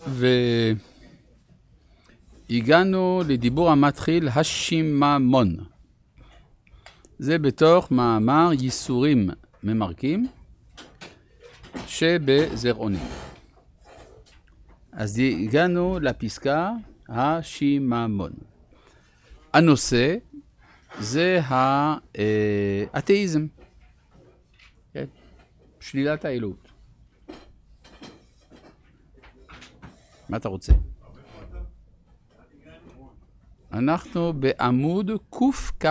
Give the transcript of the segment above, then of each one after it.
והגענו לדיבור המתחיל השיממון. זה בתוך מאמר ייסורים ממרקים שבזרעונים. אז הגענו לפסקה השיממון. הנושא זה האתאיזם, שלילת האלוהות. מה אתה רוצה? אנחנו בעמוד קכ"ה.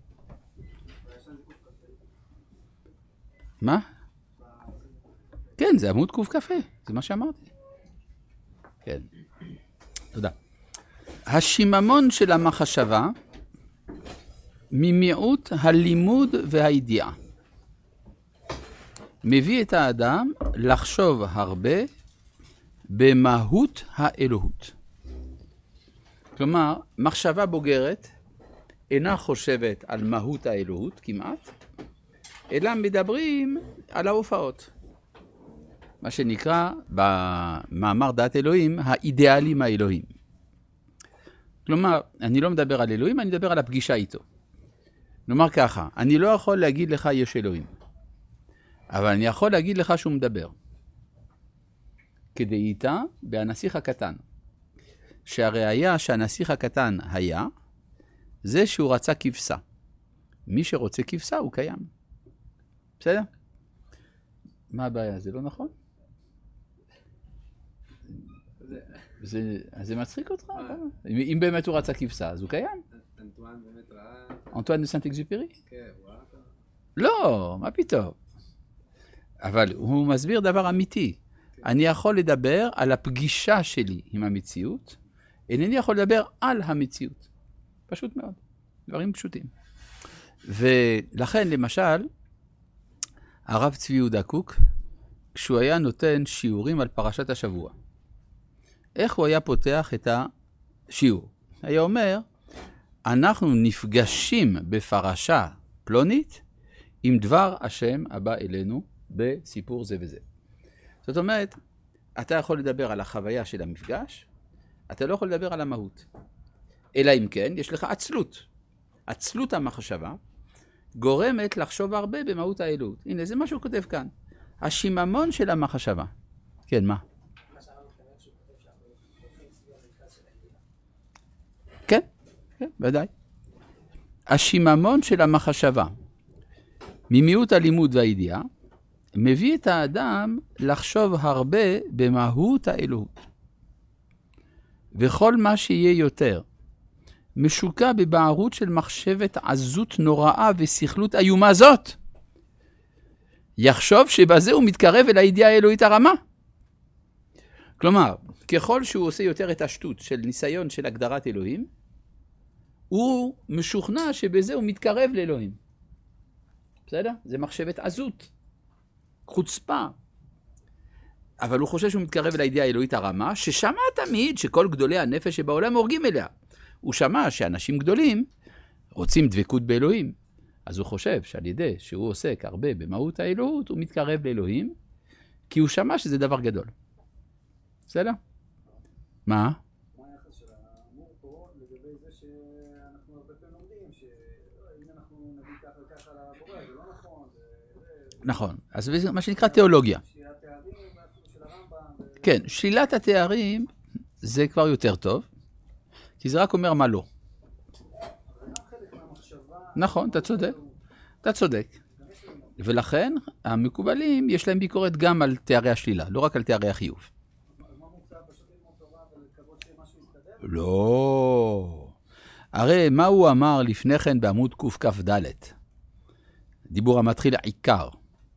מה? כן, זה עמוד קכ"ה, זה מה שאמרתי. כן, תודה. השיממון של המחשבה ממיעוט הלימוד והידיעה מביא את האדם לחשוב הרבה במהות האלוהות. כלומר, מחשבה בוגרת אינה חושבת על מהות האלוהות כמעט, אלא מדברים על ההופעות. מה שנקרא במאמר דעת אלוהים, האידיאלים האלוהים. כלומר, אני לא מדבר על אלוהים, אני מדבר על הפגישה איתו. נאמר ככה, אני לא יכול להגיד לך יש אלוהים, אבל אני יכול להגיד לך שהוא מדבר. כדאיתה בהנסיך הקטן. שהראיה שהנסיך הקטן היה, זה שהוא רצה כבשה. מי שרוצה כבשה הוא קיים. בסדר? מה הבעיה? זה לא נכון? זה מצחיק אותך? אם באמת הוא רצה כבשה, אז הוא קיים. אנטואן באמת ראה... אנטואן דה סנט-אקזופרי? כן, הוא ראה אותו. לא, מה פתאום? אבל הוא מסביר דבר אמיתי. אני יכול לדבר על הפגישה שלי עם המציאות, אינני יכול לדבר על המציאות. פשוט מאוד. דברים פשוטים. ולכן, למשל, הרב צבי יהודה קוק, כשהוא היה נותן שיעורים על פרשת השבוע, איך הוא היה פותח את השיעור? היה אומר, אנחנו נפגשים בפרשה פלונית עם דבר השם הבא אלינו בסיפור זה וזה. זאת אומרת, אתה יכול לדבר על החוויה של המפגש, אתה לא יכול לדבר על המהות. אלא אם כן, יש לך עצלות. עצלות המחשבה גורמת לחשוב הרבה במהות האלוהות. הנה, זה מה שהוא כותב כאן. השיממון של המחשבה. כן, מה? כן, כן, ודאי. השיממון של המחשבה, ממיעוט הלימוד והידיעה, מביא את האדם לחשוב הרבה במהות האלוהות. וכל מה שיהיה יותר, משוקע בבערות של מחשבת עזות נוראה ושכלות איומה זאת, יחשוב שבזה הוא מתקרב אל הידיעה האלוהית הרמה. כלומר, ככל שהוא עושה יותר את השטות של ניסיון של הגדרת אלוהים, הוא משוכנע שבזה הוא מתקרב לאלוהים. בסדר? זה מחשבת עזות. חוצפה. אבל הוא חושב שהוא מתקרב אל הידיעה האלוהית הרמה, ששמע תמיד שכל גדולי הנפש שבעולם הורגים אליה. הוא שמע שאנשים גדולים רוצים דבקות באלוהים. אז הוא חושב שעל ידי שהוא עוסק הרבה במהות האלוהות, הוא מתקרב לאלוהים, כי הוא שמע שזה דבר גדול. בסדר? מה? מה היחס של האמור פה לגבי זה שאנחנו הרבה פעמים לומדים, שאם אנחנו נגיד ככה וככה על הבורא, זה לא נכון. נכון. אז זה מה שנקרא תיאולוגיה. שהתארים של הרמב"ם... כן, שלילת התארים זה כבר יותר טוב, כי זה רק אומר מה לא. נכון, אתה צודק. אתה צודק. ולכן המקובלים יש להם ביקורת גם על תארי השלילה, לא רק על תארי החיוב. לא. הרי מה הוא אמר לפני כן בעמוד קכ"ד? דיבור המתחיל עיקר.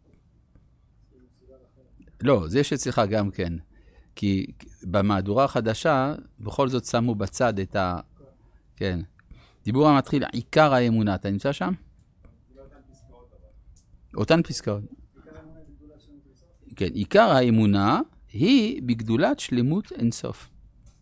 לא, זה יש אצלך גם כן. כי במהדורה החדשה, בכל זאת שמו בצד את ה... כן. דיבור המתחיל עיקר האמונה. אתה נמצא שם? אותן פסקאות. כן, עיקר האמונה היא בגדולת שלמות אינסוף.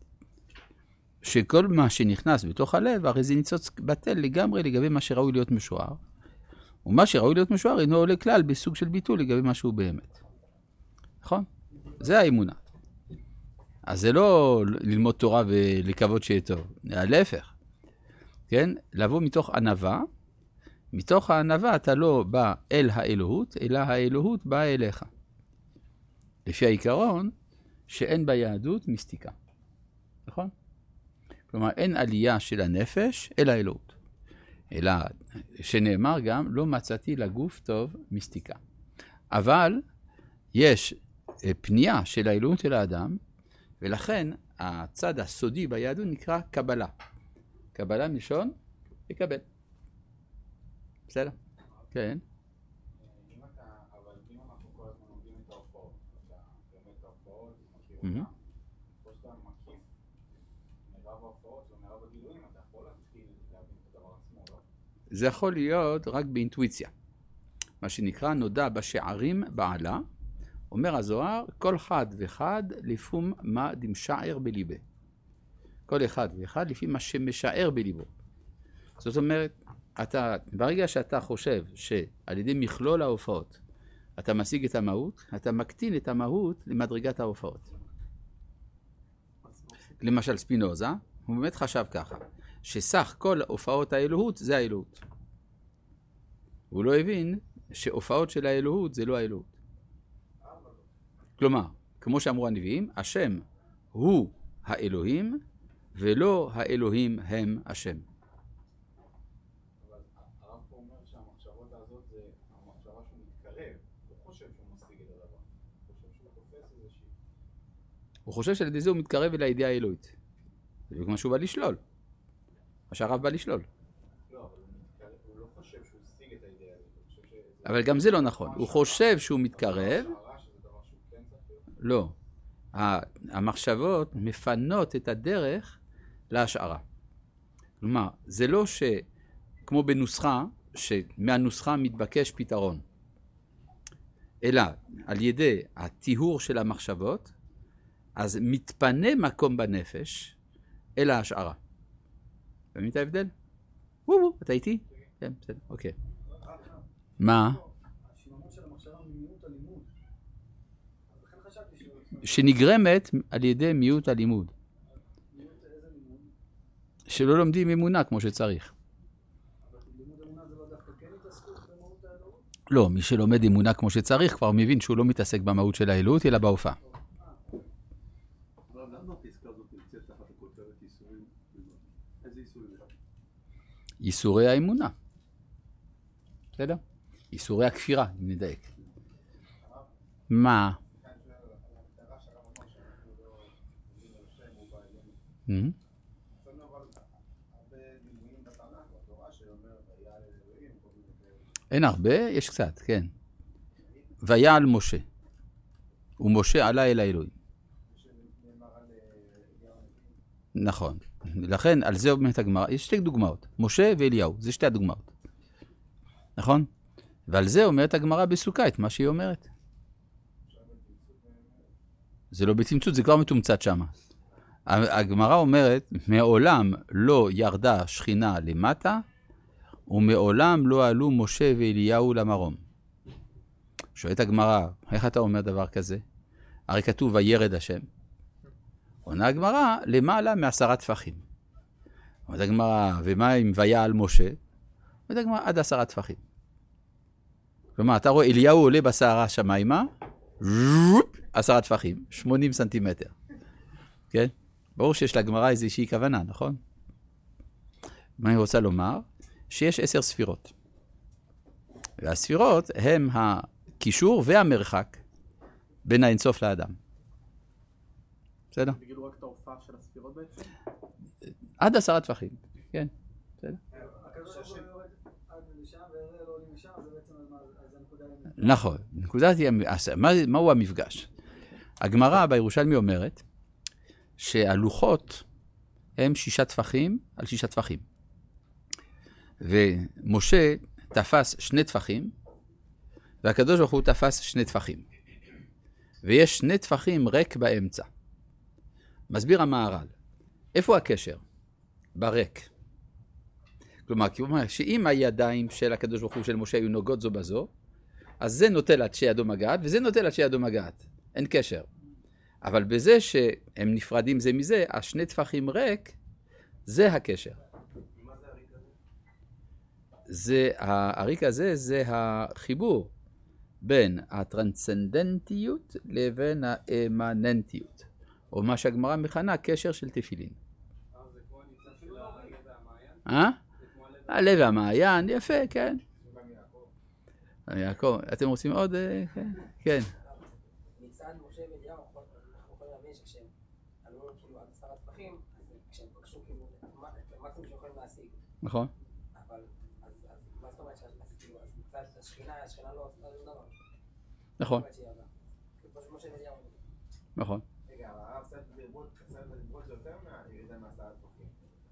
שכל מה שנכנס בתוך הלב, הרי זה ניצוץ בטל לגמרי לגבי מה שראוי להיות משוער. ומה שראוי להיות משוער אינו עולה כלל בסוג של ביטול לגבי מה שהוא באמת. נכון? זה האמונה. אז זה לא ללמוד תורה ולקוות שיהיה טוב, להפך. כן? לבוא מתוך ענווה, מתוך הענווה אתה לא בא אל האלוהות, אלא האלוהות באה אליך. לפי העיקרון שאין ביהדות מיסטיקה. נכון? כלומר, אין עלייה של הנפש אל האלוהות. אלא שנאמר גם, לא מצאתי לגוף טוב מיסטיקה. אבל יש פנייה של האלוהות אל האדם, ולכן הצד הסודי ביהדות נקרא קבלה. קבלה מלשון לקבל. בסדר? כן. אבל אם אנחנו כל הזמן לומדים את ההופעות, אתה לומד את ההופעות, מכיר אותם, או שאתה מקיף מרב ההופעות ומרב הגילויים, אתה יכול להתחיל להבין את הדבר עצמו, לא? זה יכול להיות רק באינטואיציה. מה שנקרא נודע בשערים בעלה, אומר הזוהר, כל חד וחד לפום מה דמשער בליבה. כל אחד ואחד לפי מה שמשער בליבו. זאת אומרת, ברגע שאתה חושב שעל ידי מכלול ההופעות אתה משיג את המהות, אתה מקטין את המהות למדרגת ההופעות. למשל ספינוזה, הוא באמת חשב ככה, שסך כל הופעות האלוהות זה האלוהות. הוא לא הבין שהופעות של האלוהות זה לא האלוהות. כלומר, כמו שאמרו הנביאים, השם הוא האלוהים ולא האלוהים הם השם. אבל הרב פה אומר שהמחשבות הזאת זה המחשבה שהוא מתקרב, הוא חושב שהוא משיג את הדבר, הוא חושב שהוא תופס איזושהי. הוא חושב שעל ידי זה הוא מתקרב אל הידיעה האלוהית. זה בדיוק מה שהוא בא לשלול. מה שהרב בא לשלול. לא, אבל הוא לא חושב שהוא השיג את הידיעה האלוהית. אבל גם זה לא נכון. הוא חושב שהוא מתקרב. לא. המחשבות מפנות את הדרך להשערה. כלומר, זה לא כמו בנוסחה, שמהנוסחה מתבקש פתרון, אלא על ידי הטיהור של המחשבות, אז מתפנה מקום בנפש אל ההשערה. אתה מבין את ההבדל? אתה איתי? כן, בסדר, אוקיי. מה? השיממות של המחשבה ממיעוט הלימוד. לכן חשבתי שנגרמת על ידי מיעוט הלימוד. מיעוט איזה לימוד? שלא לומדים אמונה כמו שצריך. אבל לימוד אמונה זה לא דווקא כן התעסקות במהות האלוהות? לא, מי שלומד אמונה כמו שצריך כבר מבין שהוא לא מתעסק במהות של האלוהות, אלא בהופעה. אבל למה הפסקה הזאת נמצאת תחת הכותרת ייסורים? איזה ייסורים? ייסורי האמונה. בסדר? ייסורי הכפירה, אם נדייק. מה? אין הרבה, יש קצת, כן. ויעל משה. ומשה עלה אל האלוהים. נכון. לכן, על זה אומרת הגמרא, יש שתי דוגמאות. משה ואליהו, זה שתי הדוגמאות. נכון? ועל זה אומרת הגמרא בסוכה את מה שהיא אומרת. זה לא בתמצות, זה כבר מתומצת שם. הגמרא אומרת, מעולם לא ירדה שכינה למטה, ומעולם לא עלו משה ואליהו למרום. שואלת הגמרא, איך אתה אומר דבר כזה? הרי כתוב וירד השם. עונה הגמרא, למעלה מ10 טפחים. אומרת הגמרא, ומה אם ויעל משה? אומרת הגמרא, עד 10 טפחים. כלומר, אתה רואה אליהו עולה בסערה שמיימה, 10 טפחים, 80 סנטימטר. כן? ברור שיש לגמרא איזושהי כוונה, נכון? מה אני רוצה לומר? שיש 10 ספירות. והספירות הם הקישור והמרחק בין האינסוף לאדם. בסדר? תגידו רק את ההופעה של הספירות בעצם? עד 10 טפחים, כן. בסדר? הקדוש ברוך הוא יורד עד לשם והראה לא עולים לשם, זה בעצם אז הנקודה היא... נכון. נקודת היא... מהו המפגש? הגמרא בירושלמי אומרת שהלוחות הם 6 טפחים על 6 טפחים. ומשה תפס 2 טפחים, והקדוש ברוך הוא תפס 2 טפחים. ויש 2 טפחים ריק באמצע. מסביר המהר"ל, איפה הקשר? בריק. כלומר, שאם הידיים של הקדוש ברוך הוא של משה היו נוגעות זו בזו, אז זה נוטל עד שידו מגעת, וזה נוטל עד שידו מגעת. אין קשר. אבל בזה שהם נפרדים זה מזה, השני טפחים ריק, זה הקשר. מה זה הריק הזה? הריק הזה זה החיבור בין הטרנסצנדנטיות לבין האמננטיות, או מה שהגמרא מכנה קשר של תפילין. זה כמו הניצח של הלב והמעיין? הלב והמעיין, יפה, כן. גם יעקב. יעקב, אתם רוצים עוד? כן. מצד משה ואליהו, אנחנו יכולים להבין שכשהם עלו כאילו עד 10 טפחים, כשהם פגשו כאילו למקסימום שיכולים להשיג. נכון. אבל, אז מה זאת אומרת מצד השכינה לא עושה דבר. נכון. כמו שמשה ואליהו. נכון. רגע, אבל הרב עשה דיברות זה יותר מהירידה מ10 טפחים.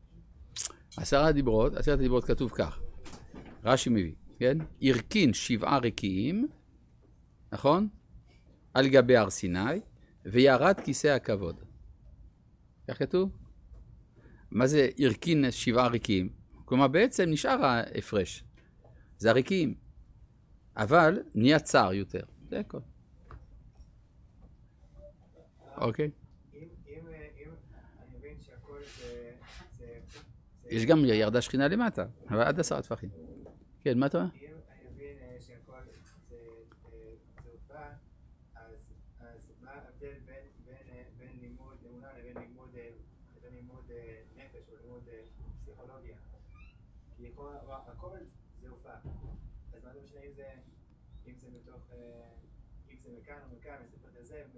10 דיברות כתוב כך. רש"י מביא, כן? הרכין 7 רקיעים, נכון? על גבי הר סיני, וירד כיסא הכבוד. כך כתוב? מה זה הרכין 7 רקיעים? כלומר, בעצם נשאר ההפרש. זה הרקיעים. אבל נהיה צער יותר. זה הכל. אוקיי? אם אני מבין שהכל זה... יש גם ירדה שכינה למטה, אבל עד 10 טפחים. כן, מה אתה אומר? אם אני מבין שהכל זה עובדה, אז מה ההבדל בין לימוד אמונה לבין לימוד נפש או לימוד פסיכולוגיה? כי הכל זה הופעה. אז מה זה משנה אם זה בתוך, אם זה מכאן או מכאן, מספר את זה,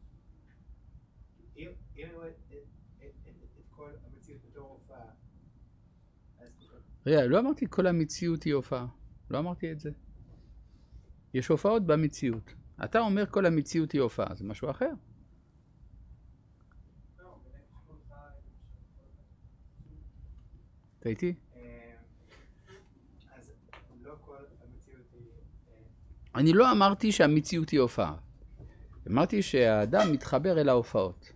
אם אני רואה את כל המציאות בתור הופעה, רגע, לא אמרתי כל המציאות היא הופעה. לא אמרתי את זה. יש הופעות במציאות. אתה אומר כל המציאות היא הופעה, זה משהו אחר. אתה איתי? אז לא כל המציאות היא... אני לא אמרתי שהמציאות היא הופעה. אמרתי שהאדם מתחבר אל ההופעות.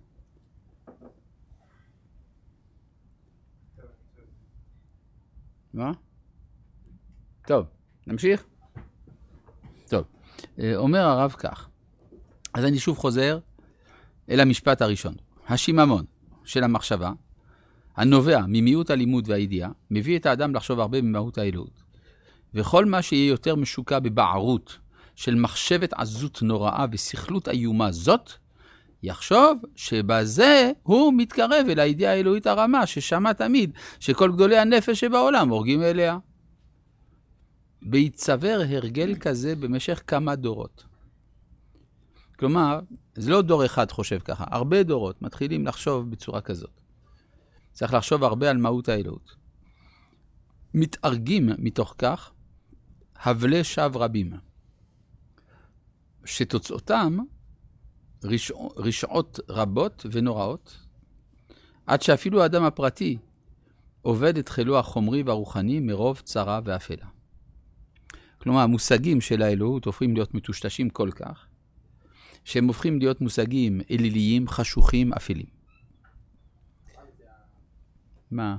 מה? טוב, נמשיך? טוב, אומר הרב כך. אז אני שוב חוזר אל המשפט הראשון. השיממון של המחשבה, הנובע ממיעוט הלימוד והידיעה, מביא את האדם לחשוב הרבה במהות האלוהות. וכל מה שיהיה יותר משוקע בבערות של מחשבת עזות נוראה וסכלות איומה זאת, יחשוב שבזה הוא מתקרב אל הידיעה האלוהית הרמה, ששמע תמיד שכל גדולי הנפש שבעולם הורגים אליה. בהצבר הרגל כזה במשך כמה דורות. כלומר, זה לא דור אחד חושב ככה, הרבה דורות מתחילים לחשוב בצורה כזאת. צריך לחשוב הרבה על מהות האלוהות. מתארגים מתוך כך הבלי שווא רבים, שתוצאותם רשעות רבות ונוראות, עד שאפילו האדם הפרטי עובד את חילו החומרי והרוחני מרוב צרה ואפלה. כלומר, המושגים של האלוהות הופכים להיות מטושטשים כל כך, שהם הופכים להיות מושגים אליליים, חשוכים, אפלים. מה?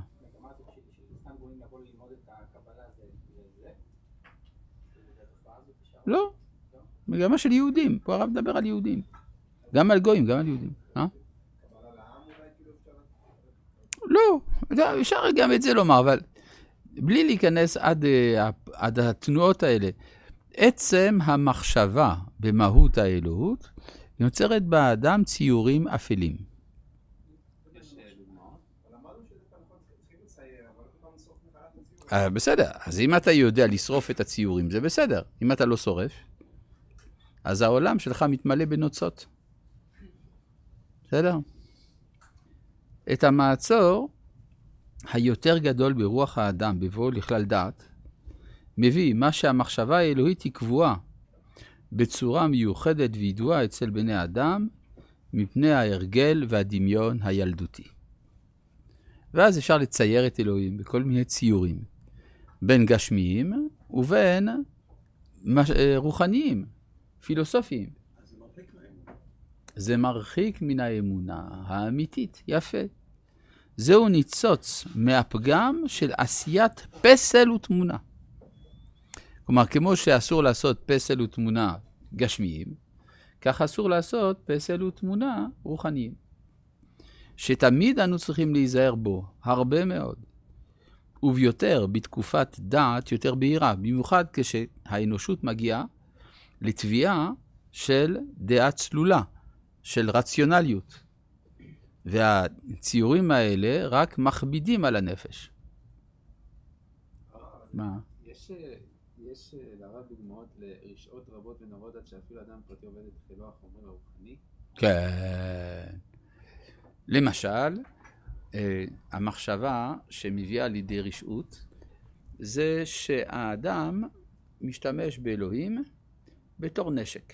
לא, מגמה של יהודים. פה הרב מדבר על יהודים. גם על גויים, גם על יהודים. לא, אפשר גם את זה לומר, אבל בלי להיכנס עד התנועות האלה. עצם המחשבה במהות האלוהות יוצרת באדם ציורים אפלים. בסדר, אז אם אתה יודע לשרוף את הציורים זה בסדר. אם אתה לא שורף, אז העולם שלך מתמלא בנוצות. בסדר? את המעצור היותר גדול ברוח האדם בבואו לכלל דעת, מביא מה שהמחשבה האלוהית היא קבועה בצורה מיוחדת וידועה אצל בני אדם מפני ההרגל והדמיון הילדותי. ואז אפשר לצייר את אלוהים בכל מיני ציורים, בין גשמיים ובין רוחניים, פילוסופיים. זה מרחיק מן האמונה האמיתית. יפה. זהו ניצוץ מהפגם של עשיית פסל ותמונה. כלומר, כמו שאסור לעשות פסל ותמונה גשמיים, כך אסור לעשות פסל ותמונה רוחניים, שתמיד אנו צריכים להיזהר בו, הרבה מאוד, וביותר בתקופת דעת יותר בהירה, במיוחד כשהאנושות מגיעה לתביעה של דעה צלולה, של רציונליות. והציורים האלה רק מכבידים על הנפש. מה? יש לרב דוגמאות לרשעות רבות ונוראות עד שאפילו אדם פרטי עובד את חילו החומרי הרוחני? כן. למשל, המחשבה שמביאה לידי רשעות זה שהאדם משתמש באלוהים בתור נשק.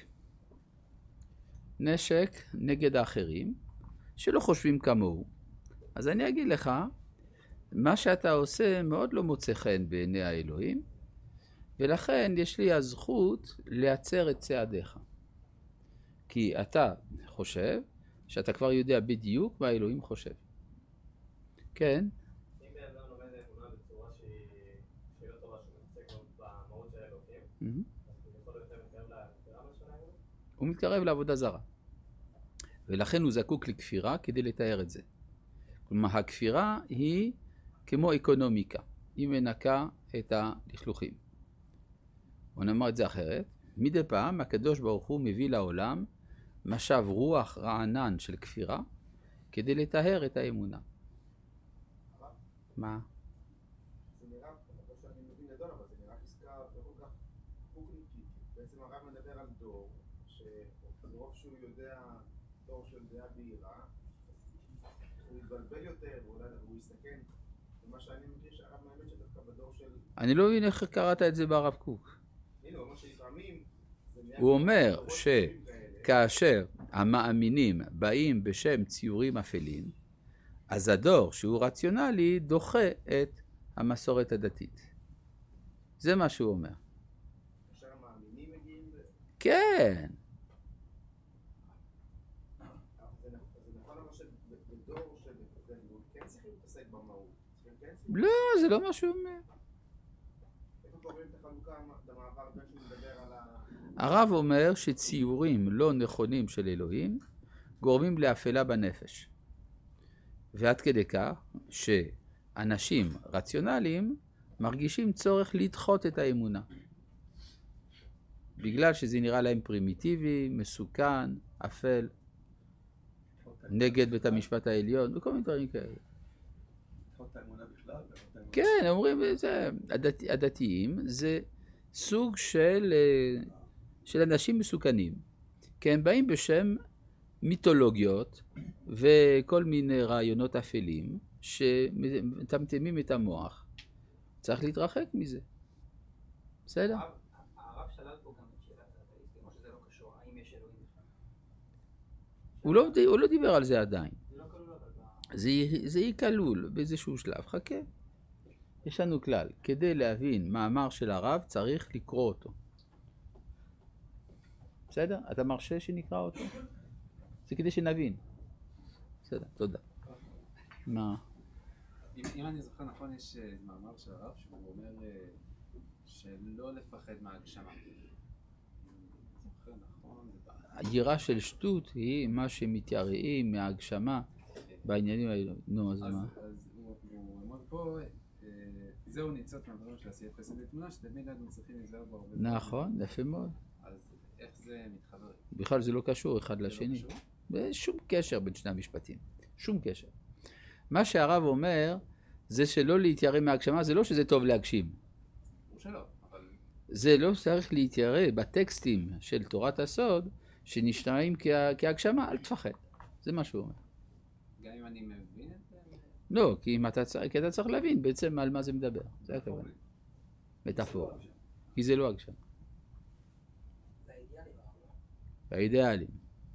נשק נגד האחרים שלא חושבים כמוהו. אז אני אגיד לך, מה שאתה עושה מאוד לא מוצא חן בעיני האלוהים, ולכן יש לי הזכות להצר את צעדיך. כי אתה חושב שאתה כבר יודע בדיוק מה האלוהים חושב. כן? אם בן אדם לומד אמונה בצורה שהיא לא טובה, שהוא נמצא גם במהות של האלוהים, אז הוא יכול יותר מתקרב לכפירה של האלוהים? הוא מתקרב לעבודה זרה. ולכן הוא זקוק לכפירה כדי לתאר את זה. כלומר, הכפירה היא כמו אקונומיקה. היא מנקה את הלכלוכים. בוא נאמר את זה אחרת. מדי פעם הקדוש ברוך הוא מביא לעולם משב רוח רענן של כפירה כדי לטהר את האמונה. מה? זה נראה, לא שאני מבין גדול, אבל זה נראה פסקה לא כל כך פוגניקית. בעצם הרב מדבר על דור, שרוב שהוא יודע, דור של דעה בהירה, הוא יתבלבל יותר, הוא יסתכן. ומה שאני מבין שהרב מאמין שדווקא בדור של... אני לא מבין איך קראת את זה ברב קוק. הנה, הוא אומר שלפעמים... הוא אומר שכאשר המאמינים באים בשם ציורים אפלים, אז הדור שהוא רציונלי דוחה את המסורת הדתית. זה מה שהוא אומר. כאשר המאמינים מגיעים... כן. זה נכון אבל שבדור של... כן צריכים להתעסק במהות. לא, זה לא מה שהוא אומר. איפה קוראים את החלוקה למעבר בין שהוא מדבר על ה... הרב אומר שציורים לא נכונים של אלוהים גורמים לאפלה בנפש. ועד כדי כך שאנשים רציונליים מרגישים צורך לדחות את האמונה. בגלל שזה נראה להם פרימיטיבי, מסוכן, אפל, נגד בית המשפט העליון, וכל מיני דברים כאלה. כן, אומרים, הדתיים זה סוג של אנשים מסוכנים, כי הם באים בשם מיתולוגיות וכל מיני רעיונות אפלים שמטמטמים את המוח. צריך להתרחק מזה. בסדר? הרב שלל פה גם את שאלת האתאיסטים, או שזה לא קשור, האם יש אלוהים בכלל? הוא לא דיבר על זה עדיין. זה לא כלול אבל... זה יהיה כלול באיזשהו שלב. חכה. יש לנו כלל. כדי להבין מאמר של הרב צריך לקרוא אותו. בסדר? אתה מרשה שנקרא אותו? זה כדי שנבין. בסדר, תודה. מה? אם אני זוכר נכון, יש מאמר של הרב שהוא אומר שלא לפחד מהגשמה. זוכר נכון? היראה של שטות היא מה שמתייראים מההגשמה בעניינים האלו. נו, אז מה? אז הוא אומר פה, זהו ניצוץ מהדברים של עשיית חסד ותמונה, שתמיד אנחנו צריכים להיזהר בו הרבה. נכון, יפה מאוד. אז איך זה מתחבר? בכלל זה לא קשור אחד לשני. שום קשר בין שני המשפטים. שום קשר. מה שהרב אומר זה שלא להתיירא מהגשמה, זה לא שזה טוב להגשים. שלא, אבל... זה לא צריך להתיירא בטקסטים של תורת הסוד שנשמעים כהגשמה, אל תפחד. זה מה שהוא אומר. גם אם אני מבין את זה? לא, כי אתה צריך להבין בעצם על מה זה מדבר. זה הכוונה. מטאפורה. כי זה לא הגשמה. זה האידיאלים. האידיאלים.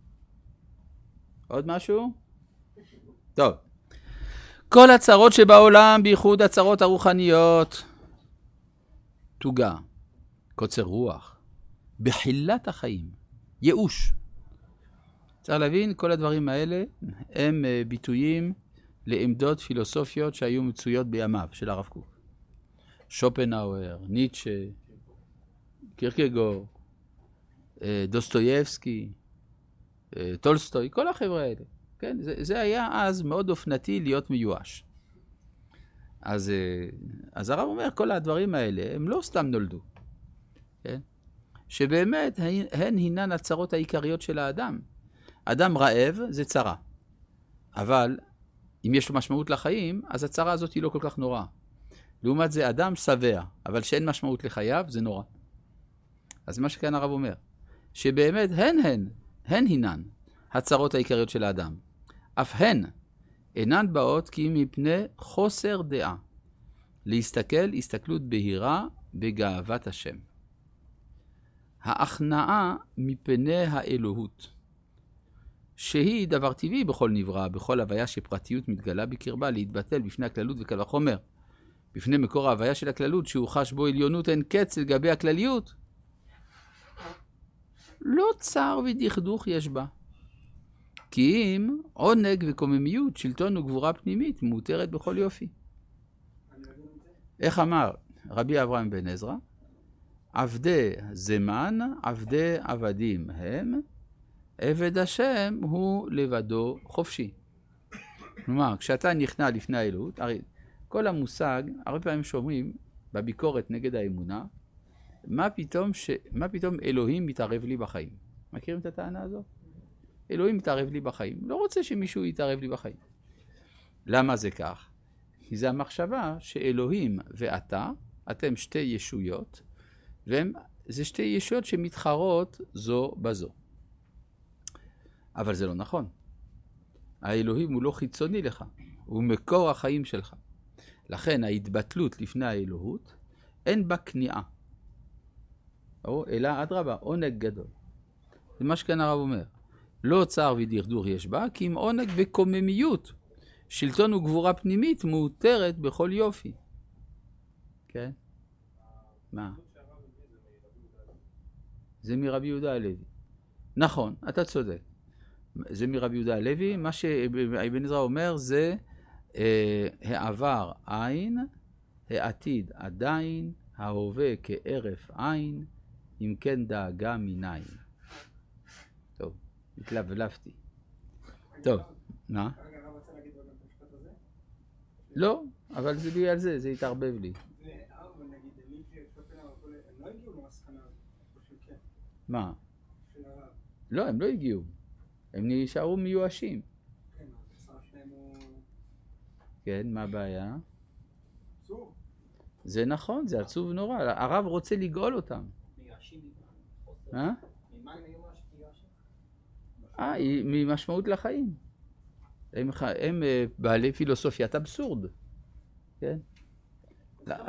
עוד משהו? טוב. כל הצרות שבעולם, בייחוד הצרות הרוחניות, תוגה, קוצר רוח, בחילת החיים, ייאוש. צריך להבין, כל הדברים האלה הם ביטויים לעמדות פילוסופיות שהיו מצויות בימיו של הרב קוק. שופנהאואר, ניטשה, קירקגור, דוסטויבסקי, טולסטוי, כל החבר'ה האלה. כן? זה היה אז מאוד אופנתי להיות מיואש. אז הרב אומר, כל הדברים האלה, הם לא סתם נולדו. כן? שבאמת הן הינן הצרות העיקריות של האדם. אדם רעב זה צרה. אבל אם יש לו משמעות לחיים, אז הצרה הזאת היא לא כל כך נוראה. לעומת זה, אדם שבע, אבל שאין משמעות לחייו, זה נורא. אז מה שכאן הרב אומר, שבאמת הן הינן הצרות העיקריות של האדם. אף הן אינן באות כי מפני חוסר דעה. להסתכל הסתכלות בהירה בגאוות השם. ההכנעה מפני האלוהות. שהיא דבר טבעי בכל נברא, בכל הוויה שפרטיות מתגלה בקרבה, להתבטל בפני הכללות וקל וחומר. בפני מקור ההוויה של הכללות, שהוא חש בו עליונות אין קץ לגבי הכלליות. לא צער ודכדוך יש בה. כי אם עונג וקוממיות, שלטון וגבורה פנימית, מותרת בכל יופי. איך אמר רבי אברהם בן עזרא? עבדי זמן, עבדי עבדים הם, עבד השם הוא לבדו חופשי. כלומר, כשאתה נכנע לפני האלוהות, הרי כל המושג, הרבה פעמים שאומרים בביקורת נגד האמונה, מה פתאום אלוהים מתערב לי בחיים? מכירים את הטענה הזו? אלוהים מתערב לי בחיים. לא רוצה שמישהו יתערב לי בחיים. למה זה כך? כי זה המחשבה שאלוהים ואתה, אתם שתי ישויות, וזה שתי ישויות שמתחרות זו בזו. אבל זה לא נכון. האלוהים הוא לא חיצוני לך, הוא מקור החיים שלך. לכן ההתבטלות לפני האלוהות, אין בה כניעה. אלא אדרבה, עונג גדול. זה מה שכאן הרב אומר. לא צער ודכדוך יש בה, כי אם עונג וקוממיות, שלטון וגבורה פנימית מותרת בכל יופי. כן? מה? זה מרבי יהודה הלוי. נכון, אתה צודק. זה מרבי יהודה הלוי. מה שאבן עזרא אומר זה העבר עין, העתיד עדיין, ההווה כערף עין, אם כן דאגה מנין. טוב, התלבלבתי. טוב, מה? רגע, הרב רוצה להגיד עוד את המשפט הזה? לא, אבל זה בגלל זה, זה התערבב לי. והרב, נגיד, מי ששופטים הם לא הגיעו למסקנה הזאת, או שכן, מה? של הרב. לא, הם לא הגיעו. הם נשארו מיואשים. כן, הצער שלהם הוא כן, מה הבעיה? עצוב. זה נכון, זה עצוב נורא. הרב רוצה לגאול אותם. מיואשים. אה? ממה הם היו מיואשים? ממשמעות לחיים. הם בעלי פילוסופיית אבסורד. כן? שהם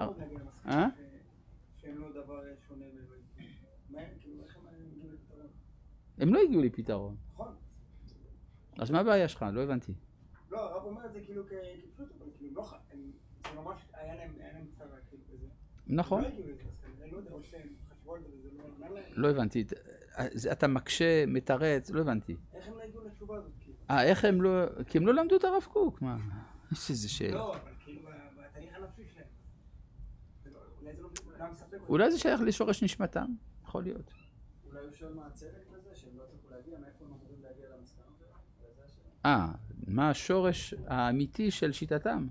לא דבר שונה מאלוהים. מה הם, כאילו, איך הם הגיעו לפתרון? הם לא הגיעו לפתרון. נכון. אז מה הבעיה שלך? לא הבנתי. לא, הרב אומר את זה כאילו כפשוט, אבל כאילו לא זה ממש היה להם צרה כאילו בזה. נכון. לא הגיעו לזה, אז אני לא יודע, או שהם חשבו על זה וזה לא ענה להם. לא הבנתי. אתה מקשה, מתרץ, לא הבנתי. איך הם לא הגיעו לתשובה הזאת כאילו? איך הם לא... כי הם לא למדו את הרב קוק, מה? יש איזה שאלה. לא, אבל כאילו בתהליך הנפשי שלהם. אולי זה לא מספק אותם. אולי זה שייך לשורש נשמתם, יכול להיות. אולי הוא שואל מה הצדק בזה, שהם לא צריכו להגיע, מאיפה הם אמורים להגיע למסקנות האלה? מה השורש האמיתי של שיטתם?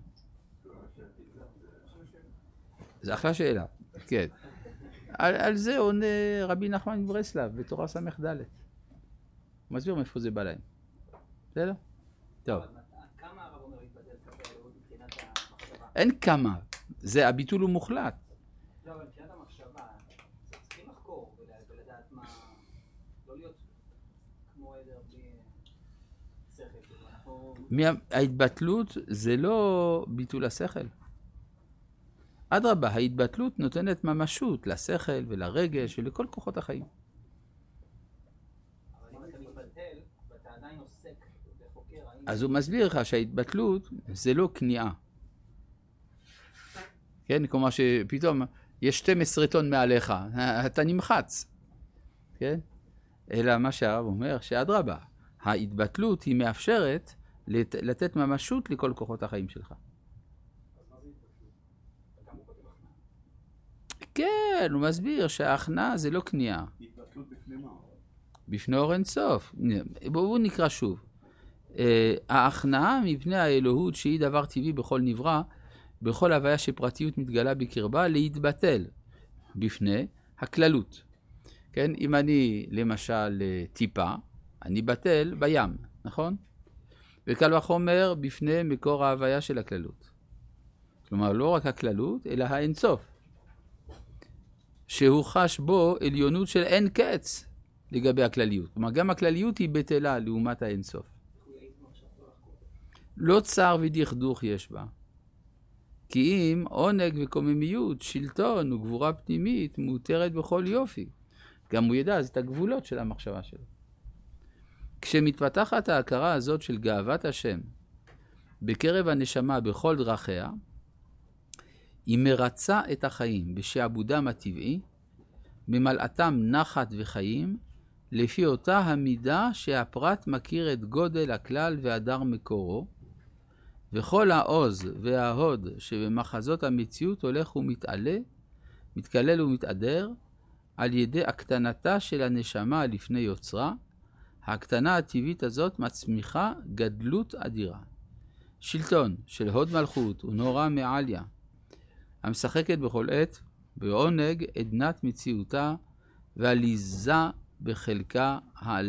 זה אחלה שאלה, כן. על זה עונה רבי נחמן מברסלב בתורה ס"ד. הוא מסביר מאיפה זה בא להם. בסדר? טוב. כמה הרב אומר להתבדל כלפי האלוהות מבחינת המחשבה? אין כמה, זה הביטול הוא מוחלט. לא, אבל מבחינת המחשבה, צריכים לחקור ולדעת מה... לא להיות כמו עדר בלי שכל. ההתבטלות זה לא ביטול השכל. אדרבה, ההתבטלות נותנת ממשות לשכל ולרגש ולכל כוחות החיים. אבל אם אתה מתבטל ואתה עדיין עוסק וחוקר... אז הוא מסביר לך שההתבטלות זה לא כניעה. כן, כלומר שפתאום יש 12 טון מעליך, אתה נמחץ. כן? אלא מה שהרב אומר, שאדרבה, ההתבטלות היא מאפשרת לתת ממשות לכל כוחות החיים שלך. כן, הוא מסביר שההכנעה זה לא כניעה. התבטלות בפני מה? בפני אור אין סוף. בואו נקרא שוב. ההכנעה מפני האלוהות שהיא דבר טבעי בכל נברא, בכל הוויה שפרטיות מתגלה בקרבה, להתבטל בפני הכללות. כן? אם אני למשל טיפה, אני בטל בים, נכון? וקל וחומר בפני מקור ההוויה של הכללות. כלומר, לא רק הכללות, אלא האינסוף. שהוא חש בו עליונות של אין קץ לגבי הכלליות. כלומר, גם הכלליות היא בטלה לעומת האינסוף. לא צער ודכדוך יש בה. כי אם עונג וקוממיות, שלטון וגבורה פנימית מותרת בכל יופי. גם הוא ידע אז את הגבולות של המחשבה שלו. כשמתפתחת ההכרה הזאת של גאוות השם בקרב הנשמה בכל דרכיה, היא מרצה את החיים בשעבודם הטבעי, ממלאתם נחת וחיים, לפי אותה המידה שהפרט מכיר את גודל הכלל והדר מקורו, וכל העוז וההוד שבמחזות המציאות הולך ומתעלה, מתקלל ומתעדר, על ידי הקטנתה של הנשמה לפני יוצרה. ההקטנה הטבעית הזאת מצמיחה גדלות אדירה. שלטון של הוד מלכות ונורא מעליה, המשחקת בכל עת בעונג עדנת מציאותה ועליזה בחלקה,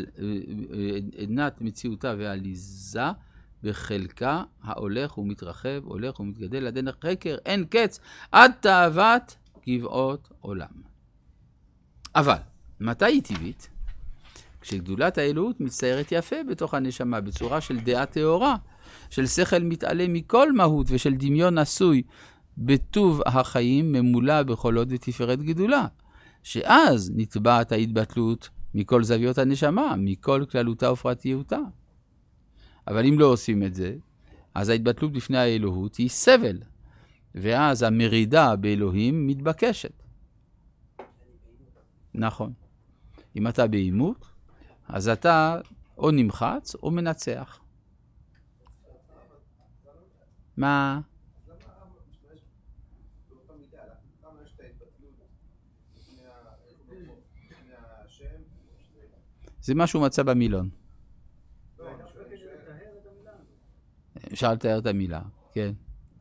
עדנת מציאותה ועליזה בחלקה ההולך ומתרחב, הולך ומתגדל עד אין חקר, אין קץ, עד תאוות גבעות עולם. אבל, מתי היא טבעית? כשגדולת האלוהות מצטיירת יפה בתוך הנשמה, בצורה של דעה טהורה, של שכל מתעלה מכל מהות ושל דמיון עשוי בטוב החיים ממולא בכל הוד ותפארת גדולה, שאז נטבעת ההתבטלות מכל זוויות הנשמה, מכל כללותה ופרטיותה. אבל אם לא עושים את זה, אז ההתבטלות בפני האלוהות היא סבל, ואז המרידה באלוהים מתבקשת. נכון. אם אתה באימות, אז אתה או נמחץ או מנצח. מה? זה מה שהוא מצא במילון. אפשר לתאר את המילה, כן.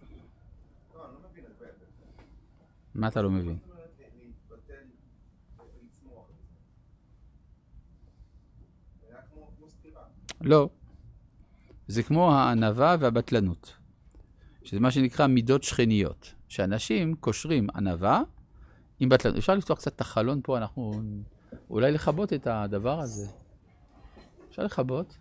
מה אתה לא מבין? לא. זה כמו הענווה והבטלנות, שזה מה שנקרא מידות שכניות, שאנשים קושרים ענווה עם בטלנות. אפשר לפתוח קצת את החלון פה, אנחנו אולי לכבות את הדבר הזה. אפשר לכבות?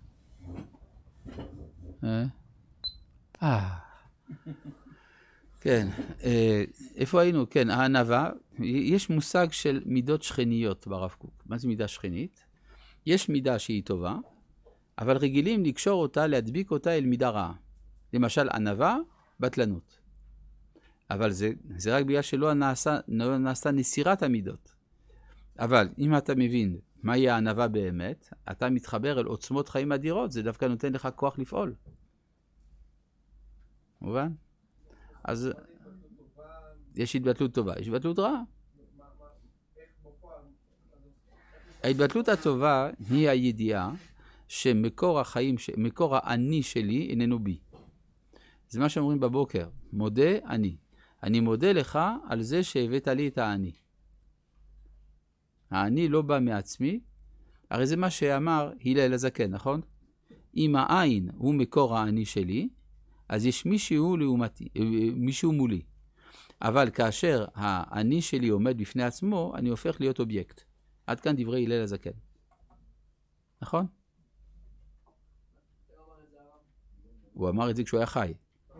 כן, איפה היינו? כן, הענווה, יש מושג של מידות שכניות ברב קוק. מה זה מידה שכנית? יש מידה שהיא טובה, אבל רגילים לקשור אותה, להדביק אותה אל מידה רעה. למשל, ענווה, בטלנות. אבל זה רק בגלל שלא נעשה נסירת המידות. אבל אם אתה מבין מהי הענווה באמת, אתה מתחבר אל עוצמות חיים אדירות, זה דווקא נותן לך כוח לפעול. מובן? אז יש התבטלות טובה, יש התבטלות רעה. ההתבטלות הטובה היא הידיעה שמקור החיים, מקור האני שלי איננו בי. זה מה שאומרים בבוקר, מודה אני. אני מודה לך על זה שהבאת לי את האני. האני לא בא מעצמי, הרי זה מה שאמר הלל הזקן, נכון? אם העין הוא מקור האני שלי, אז יש מישהו לעומתי, מישהו מולי. אבל כאשר האני שלי עומד בפני עצמו, אני הופך להיות אובייקט. עד כאן דברי הלל הזקן. נכון? הוא אמר את זה כשהוא היה חי.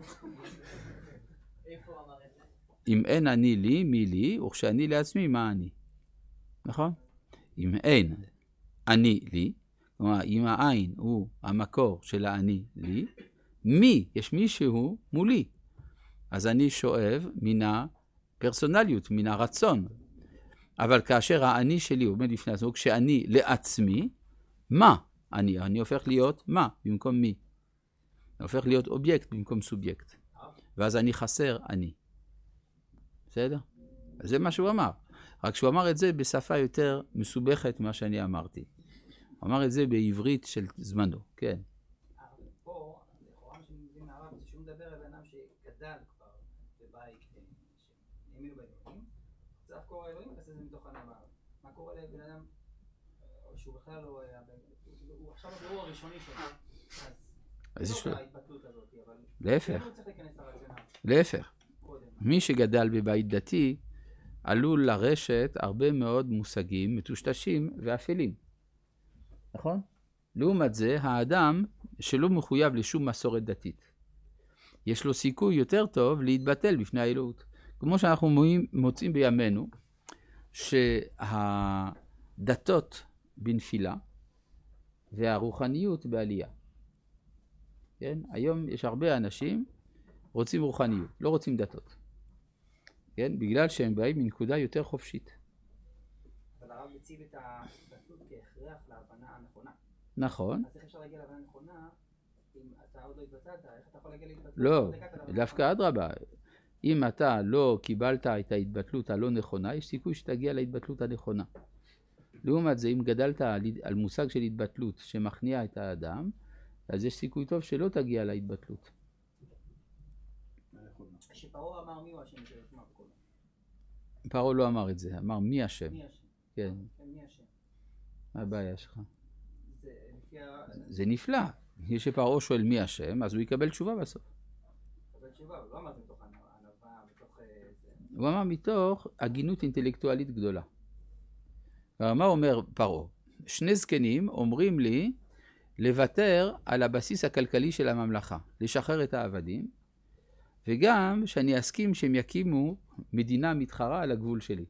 איפה הוא אמר את זה? אם אין אני לי, מי לי, וכשאני לעצמי, מה אני? נכון? אם אין אני לי, כלומר, אם העין הוא המקור של האני לי, מי? יש מישהו מולי. אז אני שואב מן הפרסונליות, מן הרצון. אבל כאשר האני שלי עומד לפני עצמו, כשאני לעצמי, מה? אני הופך להיות מה במקום מי. אני הופך להיות אובייקט במקום סובייקט. ואז אני חסר אני. בסדר? זה מה שהוא אמר. רק שהוא אמר את זה בשפה יותר מסובכת ממה שאני אמרתי. הוא אמר את זה בעברית של זמנו, כן. פה, לכאורה מה שאני מבין מהרב, זה שהוא מדבר על אדם שגדל כבר בבית, שהאמינו באלוהים, צריך קורא אלוהים, עשה זה מתוך ענווה. מה קורה לבן אדם, שהוא בכלל לא היה, הוא עכשיו הבירור הראשוני שלו, אז זה לא ההתבטלות הזאת, אבל... להפך. הוא צריך להיכנס לרציונל. להפך. מי שגדל בבית דתי, עלול לרשת הרבה מאוד מושגים מטושטשים ואפלים. נכון? לעומת זה, האדם שלא מחויב לשום מסורת דתית, יש לו סיכוי יותר טוב להתבטל בפני האלוהות. כמו שאנחנו מוצאים בימינו, שהדתות בנפילה והרוחניות בעלייה. כן? היום יש הרבה אנשים רוצים רוחניות, לא רוצים דתות. כן? בגלל שהם באים מנקודה יותר חופשית. אבל הרב מציב את ההתבטלות כהכרח להבנה הנכונה. נכון. אז איך אפשר להגיע להבנה הנכונה, אם אתה עוד לא התבטלת, איך אתה יכול להגיע להתבטלות? לא, דווקא אדרבה. אם אתה לא קיבלת את ההתבטלות הלא נכונה, יש סיכוי שתגיע להתבטלות הנכונה. לעומת זה, אם גדלת על מושג של התבטלות שמכניע את האדם, אז יש סיכוי טוב שלא תגיע להתבטלות. שפרעה אמר מי הוא השם שישמע בקולו. פרעה לא אמר את זה, אמר מי השם. מי השם? כן. מי השם? מה הבעיה שלך? זה לפי זה נפלא. כשפרעה שואל מי השם, אז הוא יקבל תשובה בסוף. יקבל תשובה, הוא לא אמר זה מתוך ענווה, מתוך... הוא אמר מתוך הגינות אינטלקטואלית גדולה. מה אומר פרעה? שני זקנים אומרים לי לוותר על הבסיס הכלכלי של הממלכה, לשחרר את העבדים, וגם שאני אסכים שהם יקימו מדינה מתחרה על הגבול שלי.